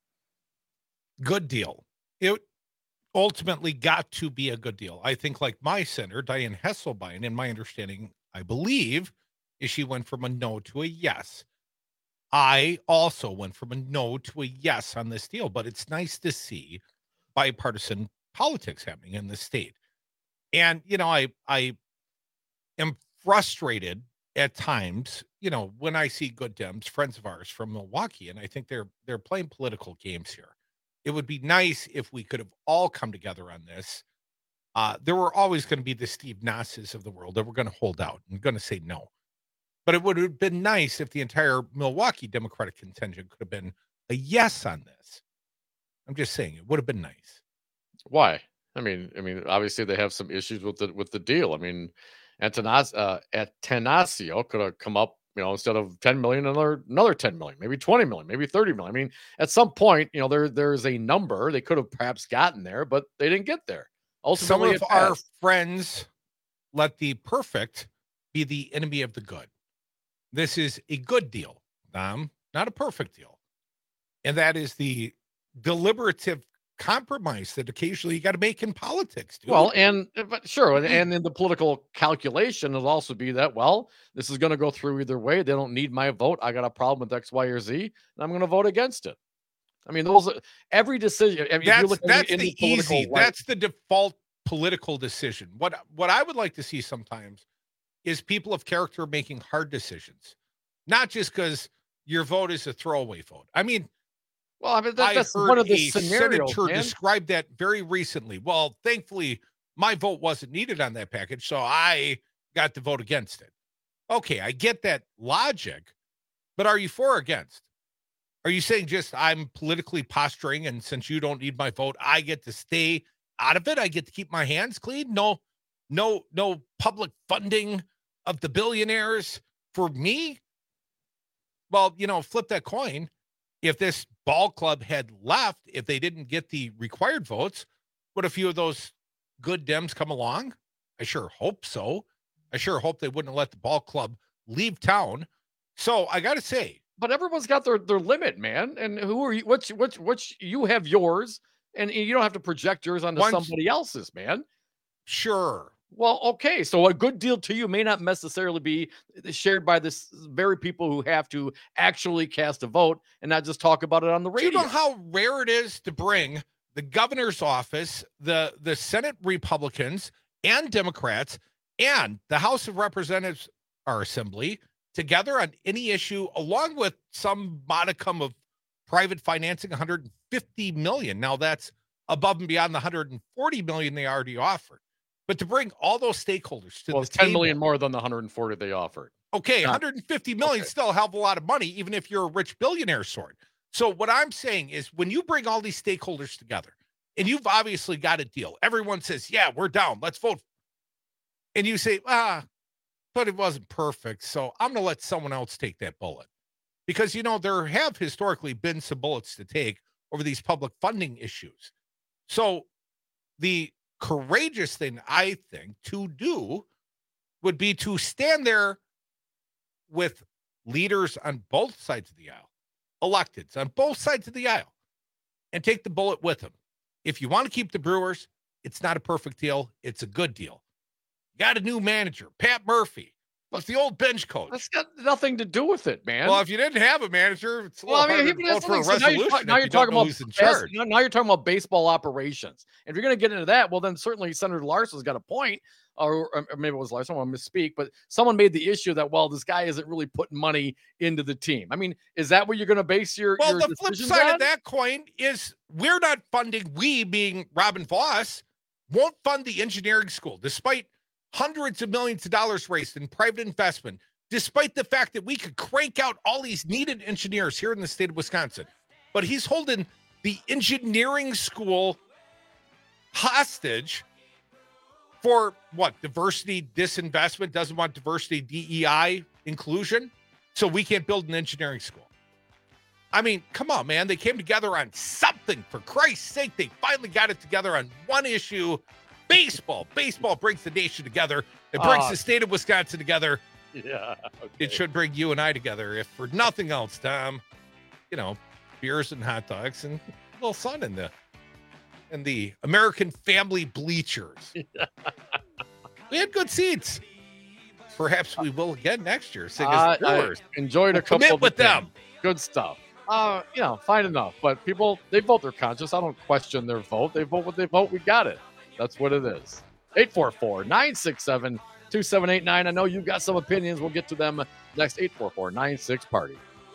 Good deal. It ultimately got to be a good deal. I think, like my senator, Diane Hesselbein, in my understanding, I believe, is she went from a no to a yes. I also went from a no to a yes on this deal, but it's nice to see bipartisan politics happening in the state. And, you know, I, I am frustrated at times, you know, when I see good Dems, friends of ours from Milwaukee, and I think they're, they're playing political games here. It would be nice if we could have all come together on this. Uh, there were always going to be the Steve Nasses of the world that were going to hold out and going to say no. But it would have been nice if the entire Milwaukee Democratic contingent could have been a yes on this. I'm just saying it would have been nice. Why? I mean, I mean, obviously they have some issues with the with the deal. I mean, Antanas, uh, Atanasio could have come up, you know, instead of ten million, another another ten million, maybe twenty million, maybe thirty million. I mean, at some point, you know, there there's a number they could have perhaps gotten there, but they didn't get there. Ultimately, some of our friends let the perfect be the enemy of the good. This is a good deal, Dom, not a perfect deal. And that is the deliberative compromise that occasionally you got to make in politics. Dude. Well, and but sure, and, and in the political calculation, it'll also be that, well, this is going to go through either way. They don't need my vote. I got a problem with X, Y, or Z, and I'm going to vote against it. I mean, those every decision. I mean, that's if that's the, the easy. Life, that's the default political decision. What what I would like to see sometimes is people of character making hard decisions, not just because your vote is a throwaway vote. I mean, well, I mean that, that's I heard one of the a scenarios, senator man. describe that very recently. Well, thankfully, my vote wasn't needed on that package, so I got to vote against it. Okay, I get that logic, but are you for or against? Are you saying just I'm politically posturing, and since you don't need my vote, I get to stay out of it? I get to keep my hands clean? No, no, no public funding of the billionaires for me? Well, you know, flip that coin. If this ball club had left, if they didn't get the required votes, would a few of those good Dems come along? I sure hope so. I sure hope they wouldn't let the ball club leave town. So I got to say, but everyone's got their, their limit, man. And who are you? What's, what's, what's, you have yours, and you don't have to project yours onto Once, somebody else's, man. Sure. Well, okay. So a good deal to you may not necessarily be shared by this very people who have to actually cast a vote and not just talk about it on the radio. Do you know how rare it is to bring the governor's office, the, the Senate Republicans and Democrats, and the House of Representatives, our assembly, together on any issue, along with some modicum of private financing, one hundred fifty million. Now that's above and beyond the one hundred forty million they already offered. But to bring all those stakeholders to well, the it's ten table, million more than the one hundred forty they offered. Okay, Not, one hundred fifty million okay. still a hell of a lot of money, even if you're a rich billionaire sort. So what I'm saying is when you bring all these stakeholders together, and you've obviously got a deal, everyone says, yeah, we're down, let's vote. And you say, ah, but it wasn't perfect, so I'm going to let someone else take that bullet. Because, you know, there have historically been some bullets to take over these public funding issues. So the courageous thing, I think, to do would be to stand there with leaders on both sides of the aisle, electeds on both sides of the aisle, and take the bullet with them. If you want to keep the Brewers, it's not a perfect deal. It's a good deal. Got a new manager, Pat Murphy. What's the old bench coach? That's got nothing to do with it, man. Well, if you didn't have a manager, it's a little well, I mean, harder to vote for a so resolution. Now you're, now you're you talking about who's in charge. Now you're talking about baseball operations. If you're going to get into that, well, then certainly Senator Larson's got a point, or, or maybe it was Larson. I want to misspeak, but someone made the issue that well, this guy isn't really putting money into the team. I mean, is that what you're going to base your well? Your the flip side on? of that coin is we're not funding. We, being Robin Voss, won't fund the engineering school, despite hundreds of millions of dollars raised in private investment, despite the fact that we could crank out all these needed engineers here in the state of Wisconsin. But he's holding the engineering school hostage for what? Diversity disinvestment, doesn't want diversity, D E I inclusion. So we can't build an engineering school. I mean, come on, man. They came together on something. For Christ's sake, they finally got it together on one issue. Baseball. Baseball brings the nation together. It brings uh, the state of Wisconsin together. Yeah. Okay. It should bring you and I together, if for nothing else, Tom. You know, beers and hot dogs and a little sun in the in the American family bleachers. We had good seats. Perhaps we will again next year. Sing uh, as Brewers. I enjoyed we'll a couple commit of with the them. Good stuff. Uh, you know, fine enough. But people, they vote their conscience. I don't question their vote. They vote what they vote. We got it. That's what it is. eight four four, nine six seven, two seven eight nine. I know you've got some opinions. We'll get to them next. Eight four four, nine six party.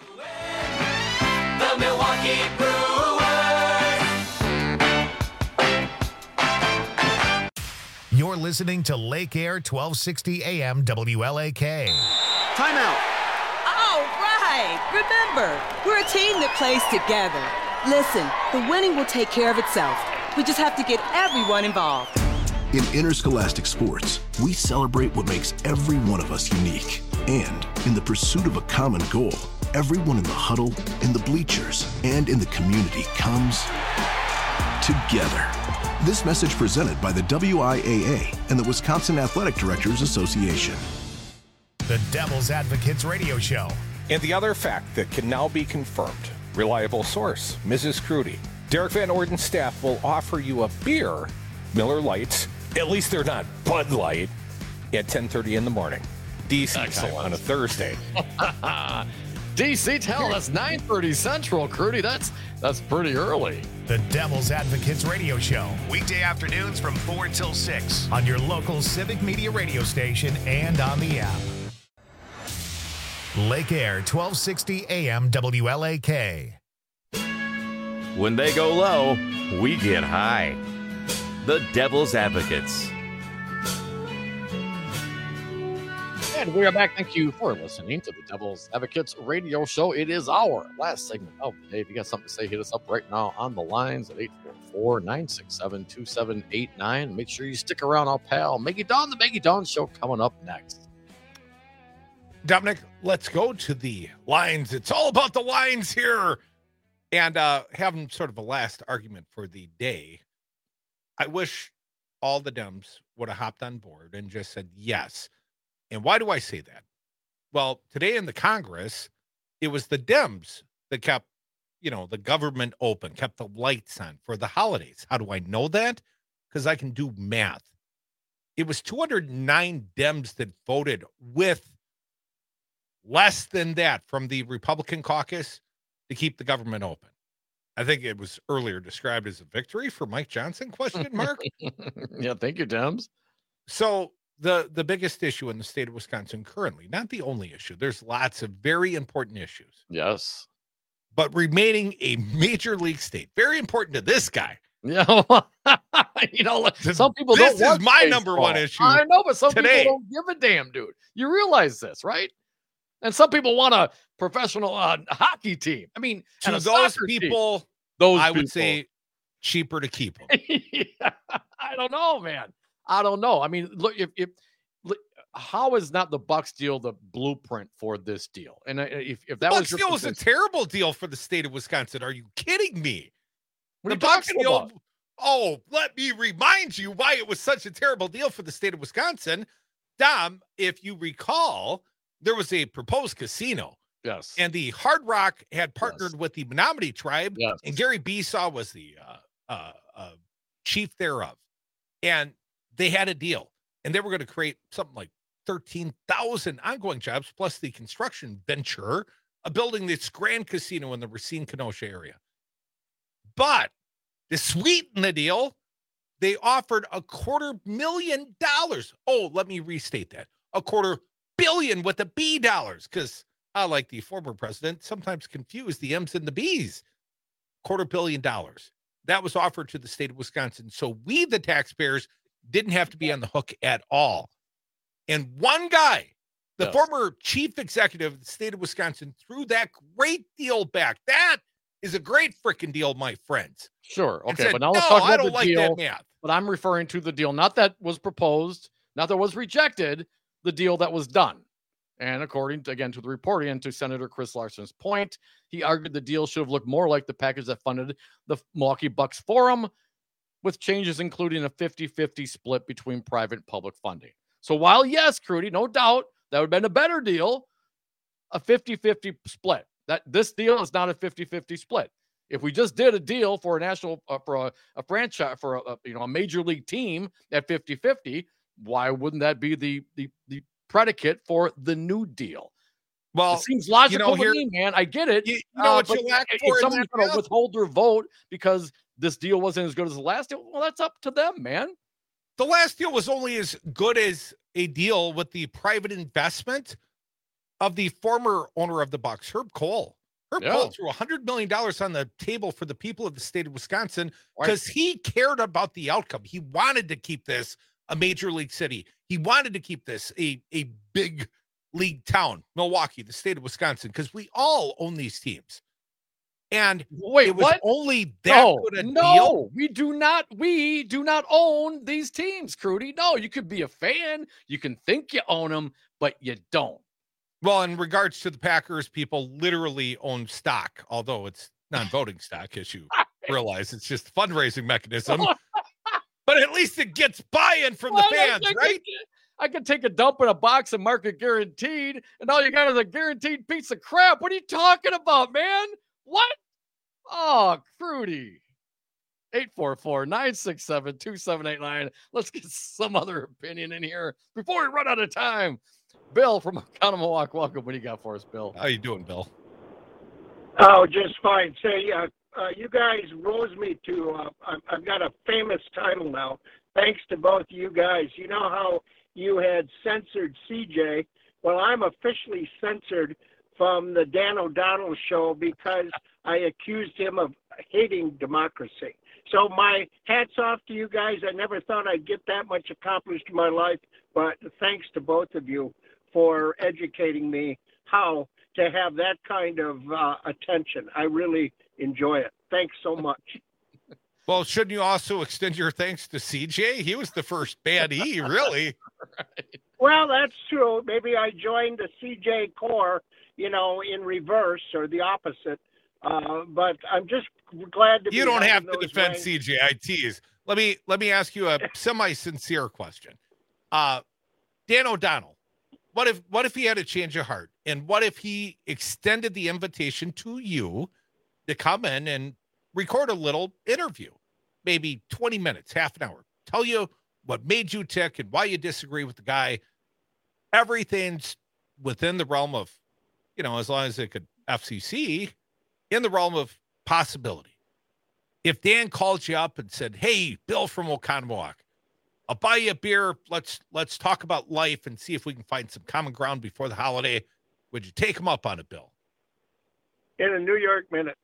The Milwaukee Brewers. You're listening to Lake Air twelve sixty A M W L A K. Timeout. All right. Remember, we're a team that plays together. Listen, the winning will take care of itself. We just have to get everyone involved. In interscholastic sports, we celebrate what makes every one of us unique. And in the pursuit of a common goal, everyone in the huddle, in the bleachers, and in the community comes together. This message presented by the W I A A and the Wisconsin Athletic Directors Association. The Devil's Advocates Radio Show. And the other fact that can now be confirmed. Reliable source, Missus Crudy. Derek Van Orden's staff will offer you a beer, Miller Lights, at least they're not Bud Light, at ten thirty in the morning. D C time on a Thursday. D C, tell that's nine thirty Central, Crudy. That's that's pretty early. The Devil's Advocates Radio Show. Weekday afternoons from four till six on your local Civic Media radio station and on the app. Lake Air, twelve sixty A M W L A K. When they go low, we get high. The Devil's Advocates. And we are back. Thank you for listening to the Devil's Advocates Radio Show. It is our last segment of the day. If you got something to say, hit us up right now on the lines at eight four four, nine six seven, two seven eight nine. Make sure you stick around, our pal Maggie Dawn, the Maggie Dawn Show, coming up next. Dominic, let's go to the lines. It's all about the lines here. And uh, having sort of a last argument for the day, I wish all the Dems would have hopped on board and just said yes. And why do I say that? Well, today in the Congress, it was the Dems that kept, you know, the government open, kept the lights on for the holidays. How do I know that? Because I can do math. It was two hundred nine Dems that voted with less than that from the Republican caucus to keep the government open. I think it was earlier described as a victory for Mike Johnson, question mark. Yeah, thank you, Dems. So the, the biggest issue in the state of Wisconsin currently, not the only issue, there's lots of very important issues. Yes. But remaining a major league state, very important to this guy. Yeah, you know, some people this don't. This is my baseball. number one issue. I know, but some today. people don't give a damn, dude. You realize this, right? And some people want a professional uh, hockey team. I mean, to and those people, team. those I people. would say cheaper to keep them. Yeah, I don't know, man. I don't know. I mean, look, if, if look, how is not the Bucks deal the blueprint for this deal? And if, if that the was Bucks your deal was a position, terrible deal for the state of Wisconsin. Are you kidding me? What the are you Bucks talking deal. about? Oh, let me remind you why it was such a terrible deal for the state of Wisconsin. Dom, if you recall, there was a proposed casino. Yes. And the Hard Rock had partnered Yes. with the Menominee tribe. Yes. And Gary Besaw was the uh, uh, uh, chief thereof. And they had a deal. And they were going to create something like thirteen thousand ongoing jobs, plus the construction venture of building this grand casino in the Racine-Kenosha area. But to sweeten the deal, they offered a quarter million dollars. Oh, let me restate that. A quarter billion with the B dollars, because I, like the former president, sometimes confuse the M's and the B's. Quarter billion dollars. That was offered to the state of Wisconsin. So we, the taxpayers, didn't have to be on the hook at all. And one guy, the Yes. former chief executive of the state of Wisconsin, threw that great deal back. That is a great freaking deal, my friends. Sure. And Okay. said, but now let's "No, talk I about don't the like deal. that math." But I'm referring to the deal, not that was proposed, not that was rejected, the deal that was done. And according to, again, to the reporting and to Senator Chris Larson's point, he argued the deal should have looked more like the package that funded the Milwaukee Bucks Forum, with changes including a fifty-fifty split between private and public funding. So while, yes, Crudy, no doubt, that would have been a better deal, a fifty-fifty split. That this deal is not a fifty-fifty split. If we just did a deal for a national, uh, for a, a franchise, for a, a, you know, a major league team at fifty-fifty, why wouldn't that be the, the, the predicate for the new deal? Well, it seems logical you know, here, to me, man. I get it. You, you know uh, what but you lack if for in someone's that going to deal? withhold their vote because this deal wasn't as good as the last deal, well, that's up to them, man. The last deal was only as good as a deal with the private investment of the former owner of the Bucks, Herb Cole. Herb Yeah. Cole threw one hundred million dollars on the table for the people of the state of Wisconsin Right. because he cared about the outcome. He wanted to keep this a major league city. He wanted to keep this a, a big league town, Milwaukee, the state of Wisconsin, because we all own these teams. And wait, it was what? only that no, good a no, deal. we do not. We do not own these teams, Crudy. No, you could be a fan. You can think you own them, but you don't. Well, in regards to the Packers, people literally own stock, although it's non-voting stock, as you realize. It's just a fundraising mechanism. But at least it gets buy-in from well, the fans, I, I right? Could, I could take a dump in a box and mark it guaranteed, and all you got is a guaranteed piece of crap. What are you talking about, man? What? Oh, Crudy. eight four four, nine six seven, two seven eight nine. Let's get some other opinion in here before we run out of time. Bill from Oconomowoc, welcome. What do you got for us, Bill? How you doing, Bill? Oh, just fine. Say, uh, uh, you guys rose me to, uh, I've got a famous title now, thanks to both you guys. You know how you had censored C J? Well, I'm officially censored from the Dan O'Donnell show because I accused him of hating democracy. So my hat's off to you guys. I never thought I'd get that much accomplished in my life, but thanks to both of you for educating me how to have that kind of uh, attention. I really enjoy it. Thanks so much. Well, shouldn't you also extend your thanks to C J? He was the first baddie, really. Right. Well, that's true. Maybe I joined the C J Corps, you know, in reverse or the opposite. Uh, but I'm just glad to be. You don't have to those defend ranks. C J. I tease. Let me let me ask you a semi-sincere question. Uh, Dan O'Donnell, what if what if he had a change of heart, and what if he extended the invitation to you to come in and record a little interview, maybe twenty minutes, half an hour, tell you what made you tick and why you disagree with the guy. Everything's within the realm of, you know, as long as it could F C C, in the realm of possibility. If Dan called you up and said, "Hey, Bill from Oconomowoc, I'll buy you a beer. Let's let's talk about life and see if we can find some common ground before the holiday," would you take him up on it, Bill? In a New York minute.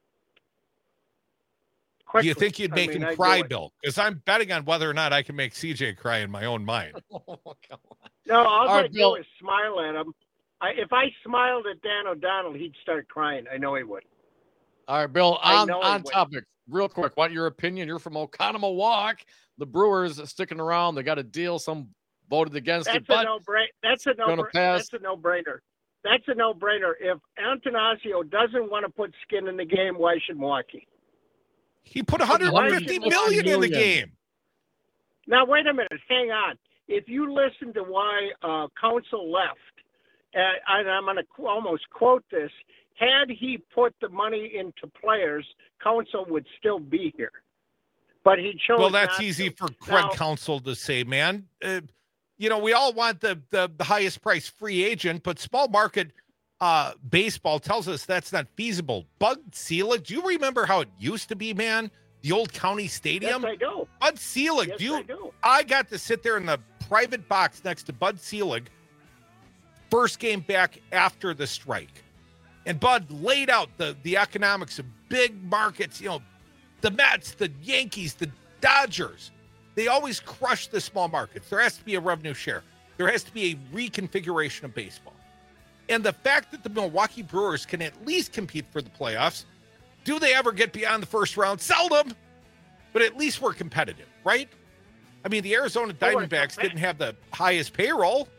Quickly. Do you think you'd make I mean, him I cry, do it. Bill? Because I'm betting on whether or not I can make C J cry in my own mind. No, all, All I right, do Bill. is smile at him. I, if I smiled at Dan O'Donnell, he'd start crying. I know he would. All right, Bill, I on, know on he would. topic, real quick. Want your opinion? You're from Oconomowoc. The Brewers sticking around. They got a deal. Some voted against That's it, a but no brainer. That's a no. gonna pass. That's a no brainer. That's a no brainer. If Antanasio doesn't want to put skin in the game, why should Milwaukee? He put one hundred fifty million in the game. Now wait a minute. Hang on. If you listen to why uh, Council left, uh, and I'm going to qu- almost quote this: had he put the money into players, Council would still be here. But he chose. Well, that's not easy to. for Craig Now- Counsell to say, man. Uh, you know, we all want the, the the highest price free agent, but small market uh, baseball tells us that's not feasible. Bud Selig, do you remember how it used to be, man? The old county stadium? Yes, I do. Bud Selig, Yes, do you, I do. I got to sit there in the private box next to Bud Selig, first game back after the strike. And Bud laid out the, the economics of big markets, you know, the Mets, the Yankees, the Dodgers. They always crush the small markets. There has to be a revenue share. There has to be a reconfiguration of baseball. And the fact that the Milwaukee Brewers can at least compete for the playoffs, do they ever get beyond the first round? Seldom, but at least we're competitive, right? I mean, the Arizona Diamondbacks didn't have the highest payroll.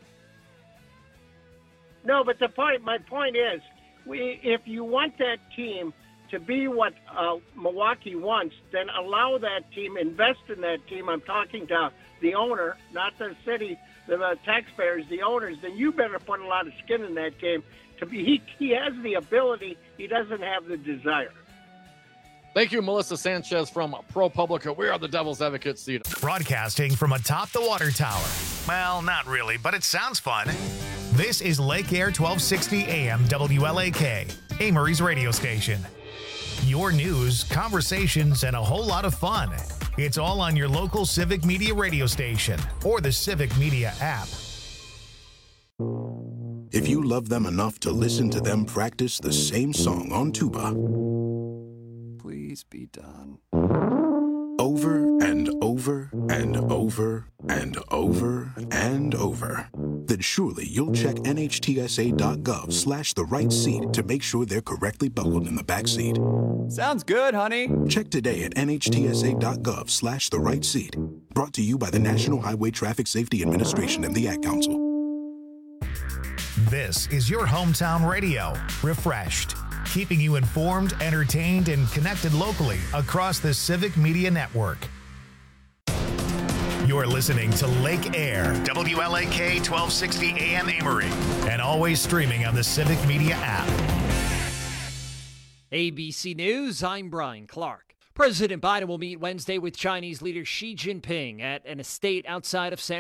No, but the point, my point is, we, if you want that team to be what uh, Milwaukee wants, then allow that team, invest in that team. I'm talking to the owner, not the city, the, the taxpayers, the owners. Then you better put a lot of skin in that game. To be, he, he has the ability, he doesn't have the desire. Thank you, Melissa Sanchez from ProPublica. We are the Devil's Advocate. See you. Broadcasting from atop the water tower. Well, not really, but it sounds fun. This is Lake Air twelve sixty A M W L A K, Amory's radio station. Your news, conversations, and a whole lot of fun. It's all on your local Civic Media radio station or the Civic Media app. If you love them enough to listen to them practice the same song on tuba, Please be done. over and over and over and over and over, then surely you'll check nhtsa.gov slash the right seat to make sure they're correctly buckled in the back seat. Sounds good, honey. Check today at nhtsa.gov slash the right seat. Brought to you by the National Highway Traffic Safety Administration and the Ad Council. This is your hometown radio, Refreshed, keeping you informed, entertained, and connected locally across the Civic Media Network. You're listening to Lake Air, W L A K twelve sixty A M Amory, and always streaming on the Civic Media app. A B C News, I'm Brian Clark. President Biden will meet Wednesday with Chinese leader Xi Jinping at an estate outside of San